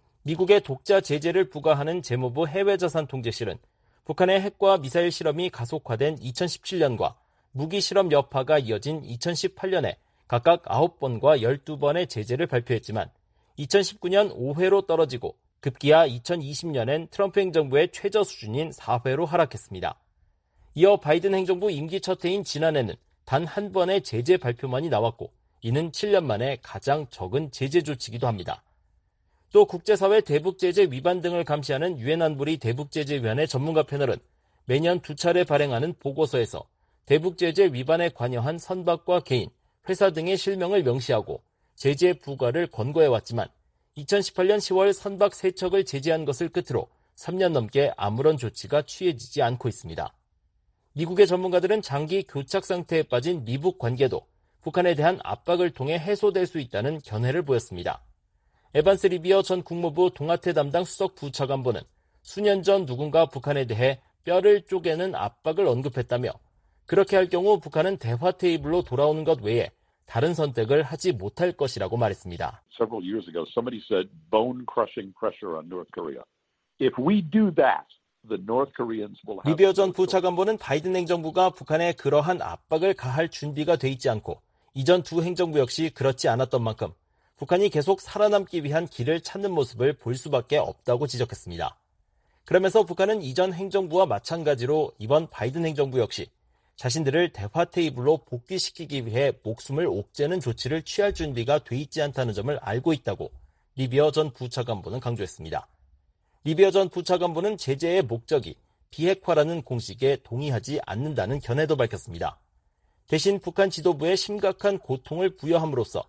미국의 독자 제재를 부과하는 재무부 해외자산통제실은 북한의 핵과 미사일 실험이 가속화된 이천십칠 년과 무기 실험 여파가 이어진 이천십팔 년에 각각 아홉 번과 열두 번의 제재를 발표했지만 이천십구 년 오 회로 떨어지고 급기야 이천이십 년엔 트럼프 행정부의 최저 수준인 사 회로 하락했습니다. 이어 바이든 행정부 임기 첫 해인 지난해는 단 한 번의 제재 발표만이 나왔고 이는 칠 년 만에 가장 적은 제재 조치이기도 합니다. 또 국제사회 대북제재 위반 등을 감시하는 유엔 안보리 대북제재위원회 전문가 패널은 매년 두 차례 발행하는 보고서에서 대북제재 위반에 관여한 선박과 개인, 회사 등의 실명을 명시하고 제재 부과를 권고해왔지만 이천십팔 년 시월 선박 세 척을 제재한 것을 끝으로 삼 년 넘게 아무런 조치가 취해지지 않고 있습니다. 미국의 전문가들은 장기 교착 상태에 빠진 미북 관계도 북한에 대한 압박을 통해 해소될 수 있다는 견해를 보였습니다. 에반스 리비어 전 국무부 동아태 담당 수석 부차관보는 수년 전 누군가 북한에 대해 뼈를 쪼개는 압박을 언급했다며 그렇게 할 경우 북한은 대화 테이블로 돌아오는 것 외에 다른 선택을 하지 못할 것이라고 말했습니다. Several years ago, somebody said bone-crushing pressure on North Korea. If we do that, the North Koreans will have... 리비어 전 부차관보는 바이든 행정부가 북한에 그러한 압박을 가할 준비가 돼 있지 않고 이전 두 행정부 역시 그렇지 않았던 만큼 북한이 계속 살아남기 위한 길을 찾는 모습을 볼 수밖에 없다고 지적했습니다. 그러면서 북한은 이전 행정부와 마찬가지로 이번 바이든 행정부 역시 자신들을 대화 테이블로 복귀시키기 위해 목숨을 옥죄는 조치를 취할 준비가 돼 있지 않다는 점을 알고 있다고 리비어 전 부차관보는 강조했습니다. 리비어 전 부차관보는 제재의 목적이 비핵화라는 공식에 동의하지 않는다는 견해도 밝혔습니다. 대신 북한 지도부에 심각한 고통을 부여함으로써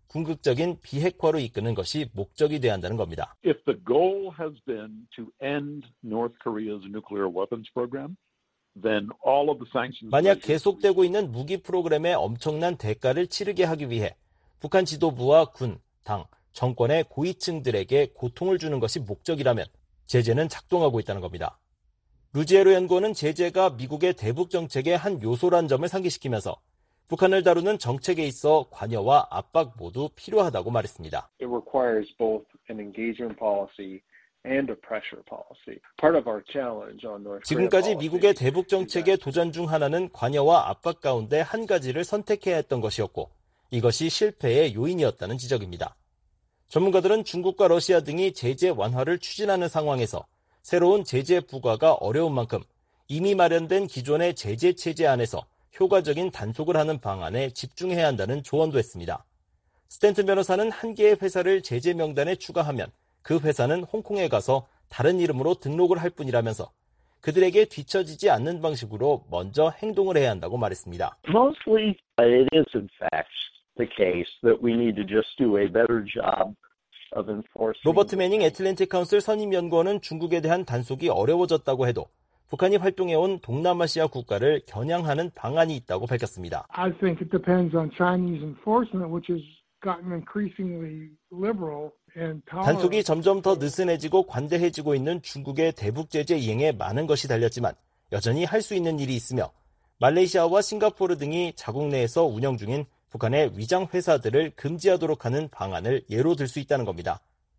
궁극적인 비핵화로 이끄는 것이 목적이 돼야 한다는 겁니다. If the goal has been to end North Korea's nuclear weapons program, then all of the sanctions... 만약 계속되고 있는 무기 프로그램의 엄청난 대가를 치르게 하기 위해 북한 지도부와 군, 당, 정권의 고위층들에게 고통을 주는 것이 목적이라면 제재는 작동하고 있다는 겁니다. 루지에로 연구원은 제재가 미국의 대북 정책의 한 요소란 점을 상기시키면서 북한을 다루는 정책에 있어 관여와 압박 모두 필요하다고 말했습니다. It requires both an engagement policy and a pressure policy. Part of our challenge on North Korea 지금까지 policy 미국의 대북 정책의 도전 중 하나는 관여와 압박 가운데 한 가지를 선택해야 했던 것이었고 이것이 실패의 요인이었다는 지적입니다. 전문가들은 중국과 러시아 등이 제재 완화를 추진하는 상황에서 새로운 제재 부과가 어려운 만큼 이미 마련된 기존의 제재 체제 안에서 효과적인 단속을 하는 방안에 집중해야 한다는 조언도 했습니다. 스탠튼 변호사는 한 개의 회사를 제재 명단에 추가하면 그 회사는 홍콩에 가서 다른 이름으로 등록을 할 뿐이라면서 그들에게 뒤처지지 않는 방식으로 먼저 행동을 해야 한다고 말했습니다. Mostly it is in fact the case that we need to just do a better job of enforcing. 로버트 매닝 애틀랜틱 카운슬 선임 연구원은 중국에 대한 단속이 어려워졌다고 해도 북한이 활동해온 동남아시아 국가를 겨냥하는 방안이 있다고 밝혔습니다. I think it depends on Chinese enforcement, which has gotten increasingly liberal and tolerant. 단속이 점점 더 느슨해지고 관대해지고 있는 중국의 대북 제재 이행에 많은 것이 달렸지만 여전히 할 수 있는 일이 있으며 말레이시아와 싱가포르 등이 자국 내에서 운영 중인 북한의 위장 회사들을 금지하도록 하는 방안을 예로 들 수 있다는 겁니다.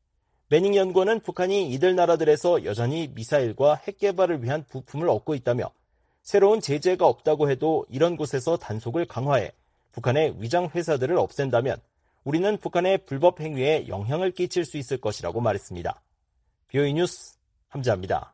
매닝 연구원은 북한이 이들 나라들에서 여전히 미사일과 핵 개발을 위한 부품을 얻고 있다며 새로운 제재가 없다고 해도 이런 곳에서 단속을 강화해 북한의 위장 회사들을 없앤다면 우리는 북한의 불법 행위에 영향을 끼칠 수 있을 것이라고 말했습니다. 비오이 뉴스 함재합니다.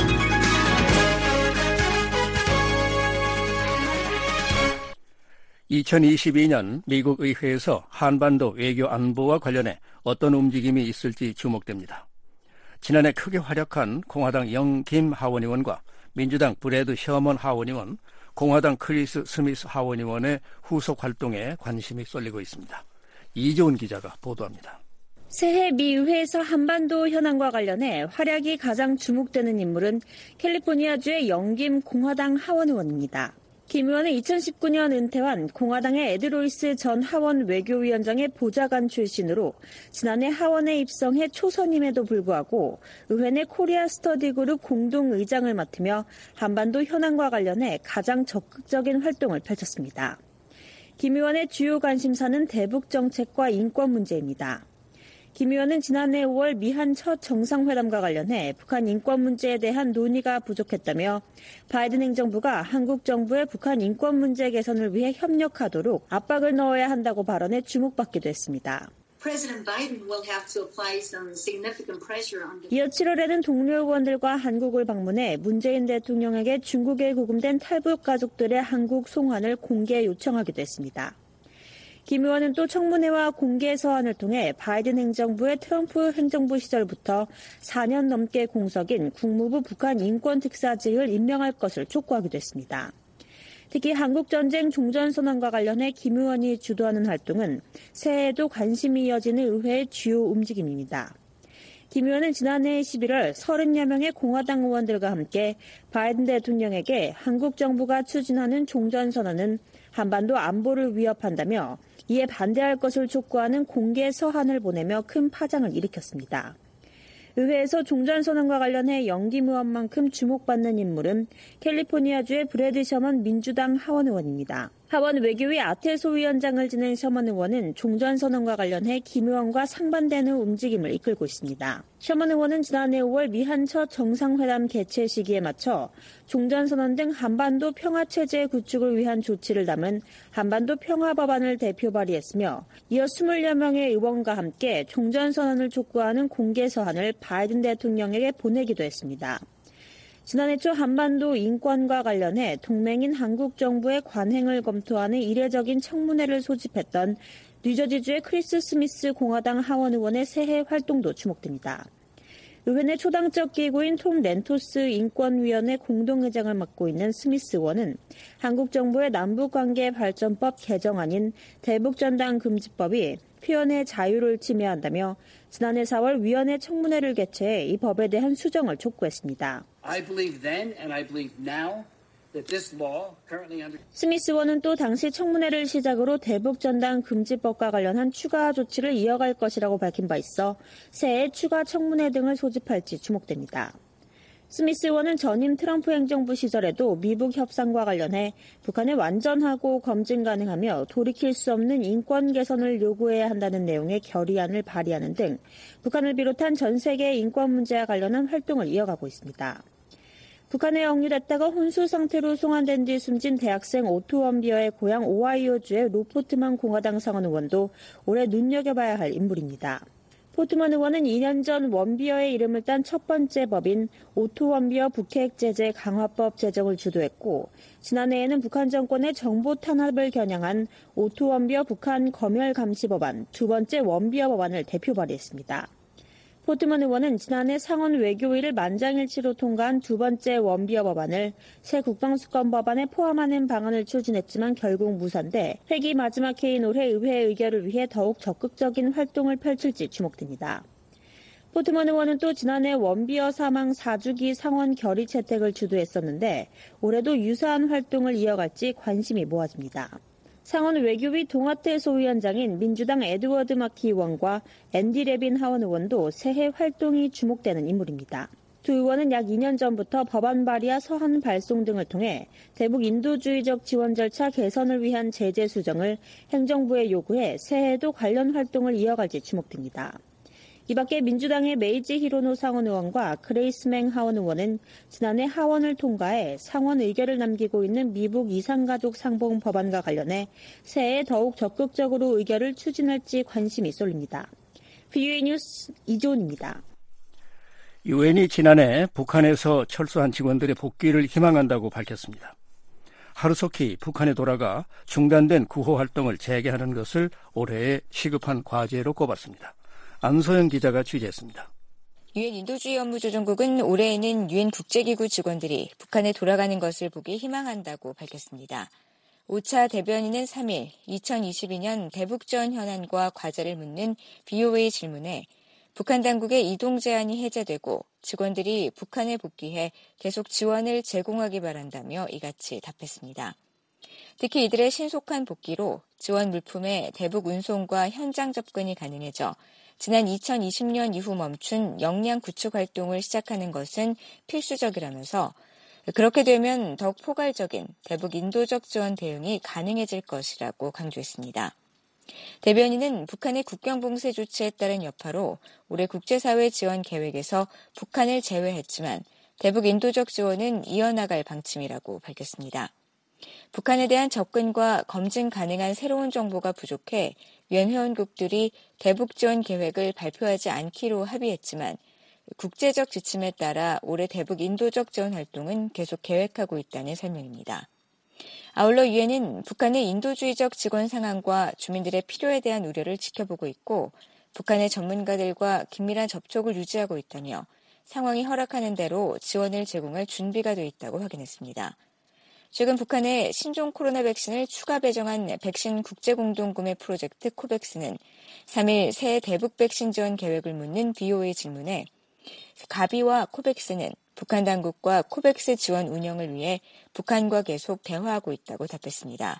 이천이십이 년 미국 의회에서 한반도 외교 안보와 관련해 어떤 움직임이 있을지 주목됩니다. 지난해 크게 활약한 공화당 영김 하원의원과 민주당 브래드 셔먼 하원의원, 공화당 크리스 스미스 하원의원의 후속 활동에 관심이 쏠리고 있습니다. 이재훈 기자가 보도합니다. 새해 미 의회에서 한반도 현안과 관련해 활약이 가장 주목되는 인물은 캘리포니아주의 영김 공화당 하원의원입니다. 김 의원은 이천십구 년 은퇴한 공화당의 에드 로이스 전 하원 외교위원장의 보좌관 출신으로 지난해 하원에 입성해 초선임에도 불구하고 의회 내 코리아 스터디 그룹 공동의장을 맡으며 한반도 현안과 관련해 가장 적극적인 활동을 펼쳤습니다. 김 의원의 주요 관심사는 대북 정책과 인권 문제입니다. 김 의원은 지난해 오월 미한 첫 정상회담과 관련해 북한 인권 문제에 대한 논의가 부족했다며 바이든 행정부가 한국 정부의 북한 인권 문제 개선을 위해 협력하도록 압박을 넣어야 한다고 발언해 주목받기도 했습니다. 이어 칠월에는 동료 의원들과 한국을 방문해 문재인 대통령에게 중국에 구금된 탈북 가족들의 한국 송환을 공개 요청하기도 했습니다. 김 의원은 또 청문회와 공개 서한을 통해 바이든 행정부의 트럼프 행정부 시절부터 사 년 넘게 공석인 국무부 북한 인권특사직을 임명할 것을 촉구하기도 했습니다. 특히 한국전쟁 종전선언과 관련해 김 의원이 주도하는 활동은 새해에도 관심이 이어지는 의회의 주요 움직임입니다. 김 의원은 지난해 십일월 서른여 명의 공화당 의원들과 함께 바이든 대통령에게 한국 정부가 추진하는 종전선언은 한반도 안보를 위협한다며 이에 반대할 것을 촉구하는 공개 서한을 보내며 큰 파장을 일으켰습니다. 의회에서 종전선언과 관련해 영김 의원만큼 주목받는 인물은 캘리포니아주의 브래드 셔먼 민주당 하원 의원입니다. 하원 외교위 아테소 위원장을 지낸 셔먼 의원은 종전선언과 관련해 김 의원과 상반되는 움직임을 이끌고 있습니다. 셔먼 의원은 지난해 오월 미한 첫 정상회담 개최 시기에 맞춰 종전선언 등 한반도 평화체제 구축을 위한 조치를 담은 한반도 평화법안을 대표 발의했으며 이어 이십여 명의 의원과 함께 종전선언을 촉구하는 공개 서한을 바이든 대통령에게 보내기도 했습니다. 지난해 초 한반도 인권과 관련해 동맹인 한국 정부의 관행을 검토하는 이례적인 청문회를 소집했던 뉴저지주의 크리스 스미스 공화당 하원 의원의 새해 활동도 주목됩니다. 의회 내 초당적 기구인 톰 렌토스 인권위원회 공동의장을 맡고 있는 스미스 의원은 한국 정부의 남북관계 발전법 개정안인 대북전단 금지법이 표현의 자유를 침해한다며 지난해 사월 위원회 청문회를 개최해 이 법에 대한 수정을 촉구했습니다. I believe then and I believe now that this law currently under 스미스 의원은 또 당시 청문회를 시작으로 대북전단 금지법과 관련한 추가 조치를 이어갈 것이라고 밝힌 바 있어 새해 추가 청문회 등을 소집할지 주목됩니다. 스미스 의원은 전임 트럼프 행정부 시절에도 미북 협상과 관련해 북한에 완전하고 검증 가능하며 돌이킬 수 없는 인권 개선을 요구해야 한다는 내용의 결의안을 발의하는 등 북한을 비롯한 전 세계의 인권 문제와 관련한 활동을 이어가고 있습니다. 북한에 억류됐다가 혼수 상태로 송환된 뒤 숨진 대학생 오토 원비어의 고향 오하이오주의 로포트만 공화당 상원 의원도 올해 눈여겨봐야 할 인물입니다. 포트먼 의원은 이 년 전 원비어의 이름을 딴 첫 번째 법인 오토 원비어 북핵 제재 강화법 제정을 주도했고 지난해에는 북한 정권의 정보 탄압을 겨냥한 오토 원비어 북한 검열 감시 법안 두 번째 원비어 법안을 대표 발의했습니다. 포트먼 의원은 지난해 상원 외교위를 만장일치로 통과한 두 번째 원비어 법안을 새 국방수권 법안에 포함하는 방안을 추진했지만 결국 무산돼 회기 마지막 해인 올해 의회 의결을 위해 더욱 적극적인 활동을 펼칠지 주목됩니다. 포트먼 의원은 또 지난해 원비어 사망 사 주기 상원 결의 채택을 주도했었는데 올해도 유사한 활동을 이어갈지 관심이 모아집니다. 상원 외교위 동아태 소위원장인 민주당 에드워드 마키 의원과 앤디 레빈 하원 의원도 새해 활동이 주목되는 인물입니다. 두 의원은 약 이 년 전부터 법안 발의와 서한 발송 등을 통해 대북 인도주의적 지원 절차 개선을 위한 제재 수정을 행정부에 요구해 새해에도 관련 활동을 이어갈지 주목됩니다. 이 밖에 민주당의 메이지 히로노 상원 의원과 그레이스 맹 하원 의원은 지난해 하원을 통과해 상원 의결을 남기고 있는 미북 이상가족 상봉 법안과 관련해 새해 더욱 적극적으로 의결을 추진할지 관심이 쏠립니다. 비유의 뉴스 이조은입니다. 유엔이 지난해 북한에서 철수한 직원들의 복귀를 희망한다고 밝혔습니다. 하루속히 북한에 돌아가 중단된 구호 활동을 재개하는 것을 올해의 시급한 과제로 꼽았습니다. 안소영 기자가 취재했습니다. 유엔 인도주의 업무조정국은 올해에는 유엔 국제기구 직원들이 북한에 돌아가는 것을 보기 희망한다고 밝혔습니다. 오차 대변인은 삼 일 이천이십이 년 대북전 현안과 과제를 묻는 브이오에이 질문에 북한 당국의 이동 제한이 해제되고 직원들이 북한에 복귀해 계속 지원을 제공하기 바란다며 이같이 답했습니다. 특히 이들의 신속한 복귀로 지원 물품의 대북 운송과 현장 접근이 가능해져 지난 이천이십 년 이후 멈춘 역량 구축 활동을 시작하는 것은 필수적이라면서 그렇게 되면 더욱 포괄적인 대북 인도적 지원 대응이 가능해질 것이라고 강조했습니다. 대변인은 북한의 국경봉쇄 조치에 따른 여파로 올해 국제사회 지원 계획에서 북한을 제외했지만 대북 인도적 지원은 이어나갈 방침이라고 밝혔습니다. 북한에 대한 접근과 검증 가능한 새로운 정보가 부족해 유엔 회원국들이 대북 지원 계획을 발표하지 않기로 합의했지만 국제적 지침에 따라 올해 대북 인도적 지원 활동은 계속 계획하고 있다는 설명입니다. 아울러 유엔은 북한의 인도주의적 직원 상황과 주민들의 필요에 대한 우려를 지켜보고 있고 북한의 전문가들과 긴밀한 접촉을 유지하고 있다며 상황이 허락하는 대로 지원을 제공할 준비가 돼 있다고 확인했습니다. 최근 북한의 신종 코로나 백신을 추가 배정한 백신 국제공동구매 프로젝트 코백스는 삼 일 새 대북 백신 지원 계획을 묻는 비오에이 질문에 가비와 코백스는 북한 당국과 코백스 지원 운영을 위해 북한과 계속 대화하고 있다고 답했습니다.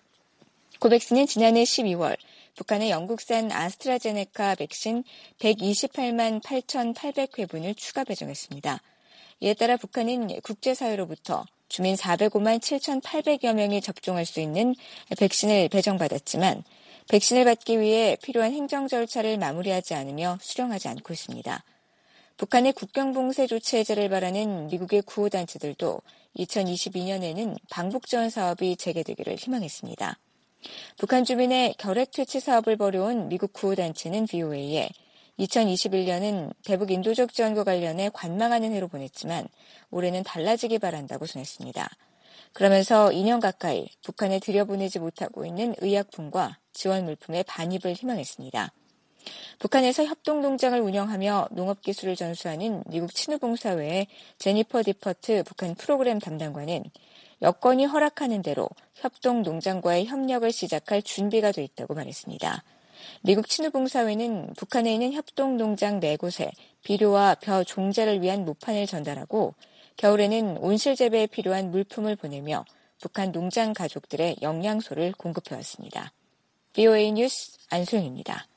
코백스는 지난해 십이월 북한의 영국산 아스트라제네카 백신 백이십팔만 팔천팔백 회분을 추가 배정했습니다. 이에 따라 북한은 국제사회로부터 주민 사백오만 칠천팔백여 명이 접종할 수 있는 백신을 배정받았지만 백신을 받기 위해 필요한 행정 절차를 마무리하지 않으며 수령하지 않고 있습니다. 북한의 국경봉쇄 조치 해제를 바라는 미국의 구호단체들도 이천이십이 년에는 방북지원 사업이 재개되기를 희망했습니다. 북한 주민의 결핵 퇴치 사업을 벌여온 미국 구호단체는 비오에이에 이천이십일 년은 대북 인도적 지원과 관련해 관망하는 해로 보냈지만 올해는 달라지기 바란다고 전했습니다. 그러면서 이 년 가까이 북한에 들여보내지 못하고 있는 의약품과 지원 물품의 반입을 희망했습니다. 북한에서 협동농장을 운영하며 농업기술을 전수하는 미국 친후봉사회의 제니퍼 디퍼트 북한 프로그램 담당관은 여건이 허락하는 대로 협동농장과의 협력을 시작할 준비가 돼 있다고 말했습니다. 미국 친후봉사회는 북한에 있는 협동농장 네 곳에 비료와 벼 종자를 위한 모판을 전달하고 겨울에는 온실 재배에 필요한 물품을 보내며 북한 농장 가족들의 영양소를 공급해왔습니다. 비오에이 뉴스 안소영입니다.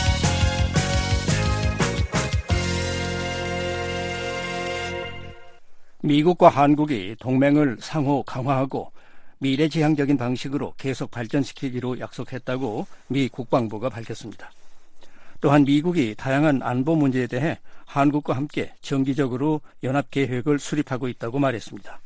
미국과 한국이 동맹을 상호 강화하고 미래지향적인 방식으로 계속 발전시키기로 약속했다고 미 국방부가 밝혔습니다. 또한 미국이 다양한 안보 문제에 대해 한국과 함께 정기적으로 연합계획을 수립하고 있다고 말했습니다.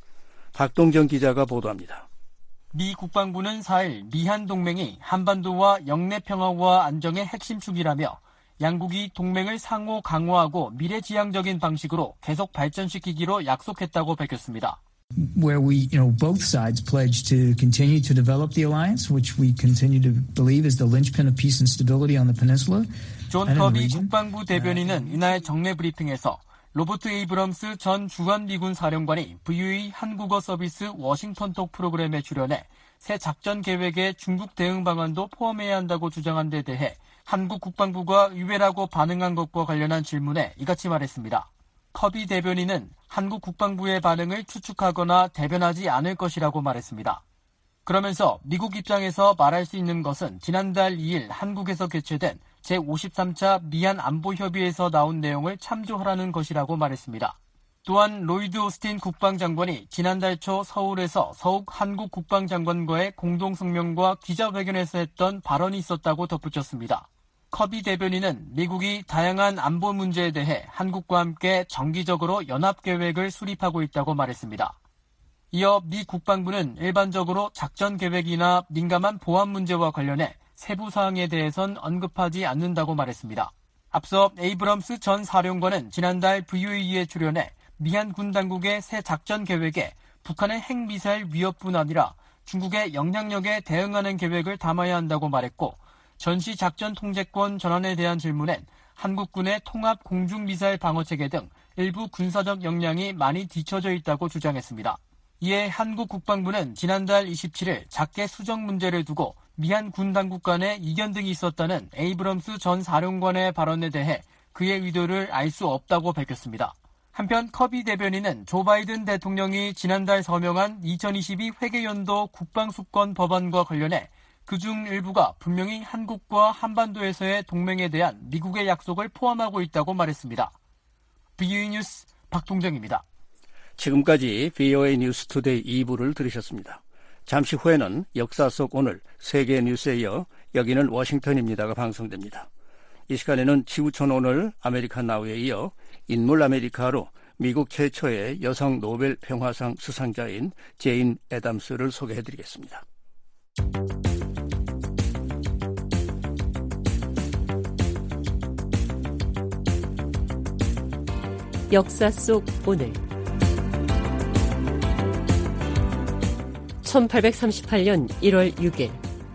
박동정 기자가 보도합니다. 미 국방부는 사 일 미한 동맹이 한반도와 영내 평화와 안정의 핵심 축이라며 양국이 동맹을 상호 강화하고 미래지향적인 방식으로 계속 발전시키기로 약속했다고 밝혔습니다. Where we, you know, both sides pledge to continue to develop the alliance, which we continue to believe is the linchpin of peace and stability on the peninsula. 존 커비 국방부 대변인은 이날 정례 브리핑에서 로버트 에이브럼스 전 주한미군 사령관이 브이오에이 한국어 서비스 워싱턴톡 프로그램에 출연해 새 작전 계획에 중국 대응 방안도 포함해야 한다고 주장한 데 대해 한국 국방부가 의외라고 반응한 것과 관련한 질문에 이같이 말했습니다. 커비 대변인은 한국 국방부의 반응을 추측하거나 대변하지 않을 것이라고 말했습니다. 그러면서 미국 입장에서 말할 수 있는 것은 지난달 이 일 한국에서 개최된 제오십삼 차 미한 안보협의에서 나온 내용을 참조하라는 것이라고 말했습니다. 또한 로이드 오스틴 국방장관이 지난달 초 서울에서 서욱 한국 국방장관과의 공동성명과 기자회견에서 했던 발언이 있었다고 덧붙였습니다. 커비 대변인은 미국이 다양한 안보 문제에 대해 한국과 함께 정기적으로 연합계획을 수립하고 있다고 말했습니다. 이어 미 국방부는 일반적으로 작전 계획이나 민감한 보안 문제와 관련해 세부 사항에 대해선 언급하지 않는다고 말했습니다. 앞서 에이브럼스 전 사령관은 지난달 브이오에이에 출연해 미한 군 당국의 새 작전 계획에 북한의 핵미사일 위협뿐 아니라 중국의 영향력에 대응하는 계획을 담아야 한다고 말했고 전시 작전 통제권 전환에 대한 질문엔 한국군의 통합 공중미사일 방어체계 등 일부 군사적 역량이 많이 뒤처져 있다고 주장했습니다. 이에 한국 국방부는 지난달 이십칠 일 작계 수정 문제를 두고 미한 군 당국 간에 이견 등이 있었다는 에이브럼스 전 사령관의 발언에 대해 그의 의도를 알 수 없다고 밝혔습니다. 한편 커비 대변인은 조 바이든 대통령이 지난달 서명한 이천이십이 회계연도 국방수권 법안과 관련해 그중 일부가 분명히 한국과 한반도에서의 동맹에 대한 미국의 약속을 포함하고 있다고 말했습니다. 비오에이 뉴스 박동정입니다. 지금까지 비오에이 뉴스 투데이 이 부를 들으셨습니다. 잠시 후에는 역사 속 오늘 세계 뉴스에 이어 여기는 워싱턴입니다가 방송됩니다. 이 시간에는 지구촌 오늘 아메리칸 나우에 이어 인물 아메리카로 미국 최초의 여성 노벨 평화상 수상자인 제인 애담스를 소개해드리겠습니다. 역사 속 오늘 천팔백삼십팔년 일월 육일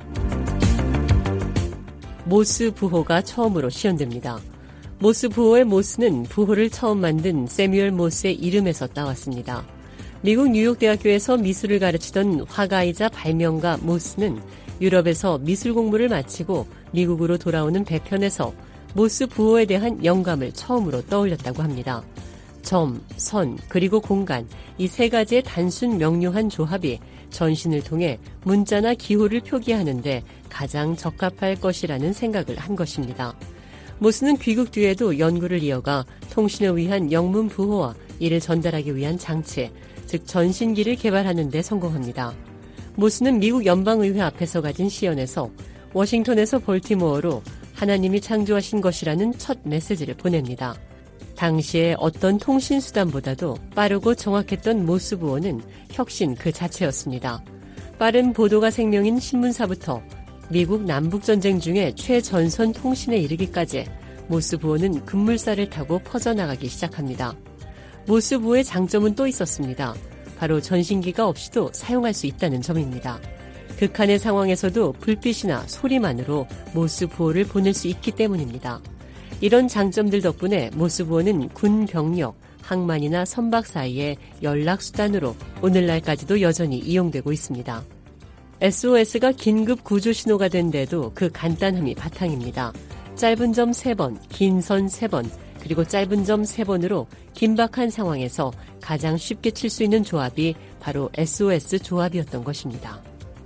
모스 부호가 처음으로 시연됩니다. 모스 부호의 모스는 부호를 처음 만든 세뮤얼 모스의 이름에서 따왔습니다. 미국 뉴욕대학교에서 미술을 가르치던 화가이자 발명가 모스는 유럽에서 미술 공부를 마치고 미국으로 돌아오는 배편에서 모스 부호에 대한 영감을 처음으로 떠올렸다고 합니다. 점, 선, 그리고 공간, 이 세 가지의 단순 명료한 조합이 전신을 통해 문자나 기호를 표기하는데 가장 적합할 것이라는 생각을 한 것입니다. 모스는 귀국 뒤에도 연구를 이어가 통신을 위한 영문 부호와 이를 전달하기 위한 장치, 즉 전신기를 개발하는 데 성공합니다. 모스는 미국 연방의회 앞에서 가진 시연에서 워싱턴에서 볼티모어로 하나님이 창조하신 것이라는 첫 메시지를 보냅니다. 당시에 어떤 통신수단보다도 빠르고 정확했던 모스 부호는 혁신 그 자체였습니다. 빠른 보도가 생명인 신문사부터 미국 남북전쟁 중에 최전선 통신에 이르기까지 모스 부호는 급물살을 타고 퍼져나가기 시작합니다. 모스 부호의 장점은 또 있었습니다. 바로 전신기가 없이도 사용할 수 있다는 점입니다. 극한의 상황에서도 불빛이나 소리만으로 모스 부호를 보낼 수 있기 때문입니다. 이런 장점들 덕분에 모스 부호는 군 병력, 항만이나 선박 사이의 연락수단으로 오늘날까지도 여전히 이용되고 있습니다. 에스오에스가 긴급 구조 신호가 된 데도 그 간단함이 바탕입니다. 짧은 점 세 번, 긴 선 세 번, 그리고 짧은 점 세 번으로 긴박한 상황에서 가장 쉽게 칠 수 있는 조합이 바로 에스오에스 조합이었던 것입니다.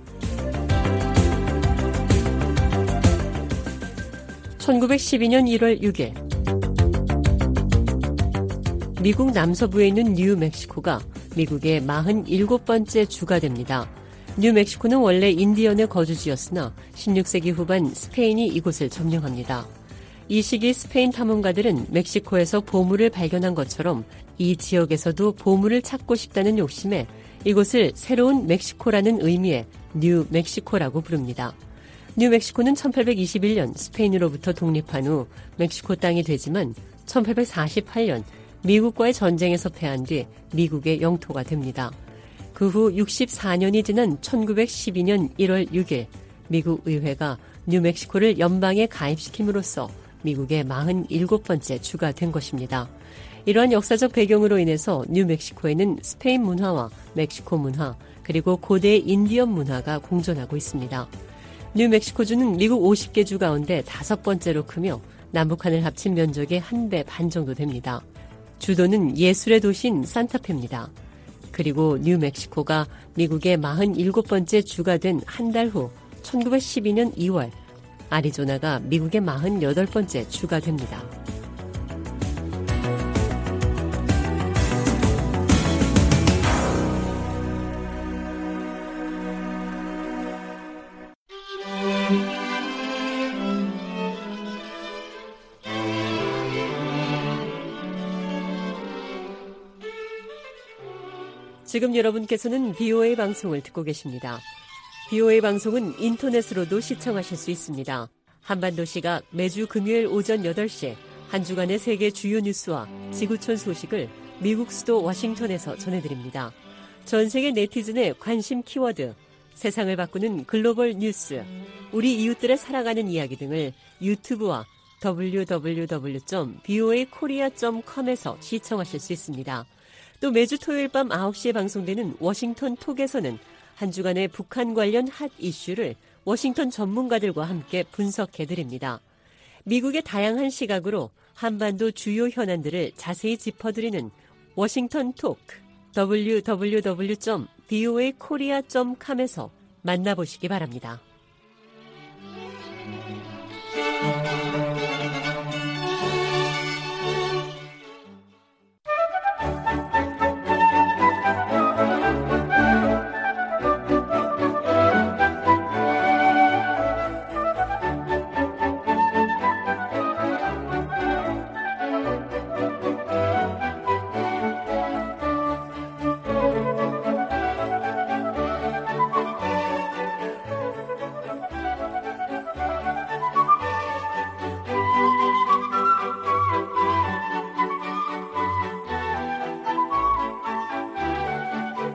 천구백십이년 일월 육일 미국 남서부에 있는 뉴멕시코가 미국의 사십칠 번째 주가 됩니다. 뉴멕시코는 원래 인디언의 거주지였으나 십육 세기 후반 스페인이 이곳을 점령합니다. 이 시기 스페인 탐험가들은 멕시코에서 보물을 발견한 것처럼 이 지역에서도 보물을 찾고 싶다는 욕심에 이곳을 새로운 멕시코라는 의미의 뉴멕시코라고 부릅니다. 뉴멕시코는 천팔백이십일년 스페인으로부터 독립한 후 멕시코 땅이 되지만 천팔백사십팔년 미국과의 전쟁에서 패한 뒤 미국의 영토가 됩니다. 그 후 육십사년이 지난 천구백십이년 일월 육일 미국 의회가 뉴멕시코를 연방에 가입시킴으로써 미국의 사십칠 번째 주가 된 것입니다. 이러한 역사적 배경으로 인해서 뉴멕시코에는 스페인 문화와 멕시코 문화 그리고 고대 인디언 문화가 공존하고 있습니다. 뉴멕시코주는 미국 오십 개 주 가운데 다섯 번째로 크며 남북한을 합친 면적의 한 배 반 정도 됩니다. 주도는 예술의 도시인 산타페입니다. 그리고 뉴멕시코가 미국의 사십칠 번째 주가 된 한 달 후 천구백십이년 이월 아리조나가 미국의 사십팔 번째 주가 됩니다. 지금 여러분께서는 비오에이 방송을 듣고 계십니다. 비오에이 방송은 인터넷으로도 시청하실 수 있습니다. 한반도 시각 매주 금요일 오전 여덟 시 한 주간의 세계 주요 뉴스와 지구촌 소식을 미국 수도 워싱턴에서 전해드립니다. 전 세계 네티즌의 관심 키워드, 세상을 바꾸는 글로벌 뉴스, 우리 이웃들의 살아가는 이야기 등을 유튜브와 더블유 더블유 더블유 점 비오에이 코리아 점 컴에서 시청하실 수 있습니다. 또 매주 토요일 밤 아홉 시에 방송되는 워싱턴 톡에서는 한 주간의 북한 관련 핫 이슈를 워싱턴 전문가들과 함께 분석해드립니다. 미국의 다양한 시각으로 한반도 주요 현안들을 자세히 짚어드리는 워싱턴 톡, 더블유 더블유 더블유 점 비오에이 코리아 점 컴에서 만나보시기 바랍니다.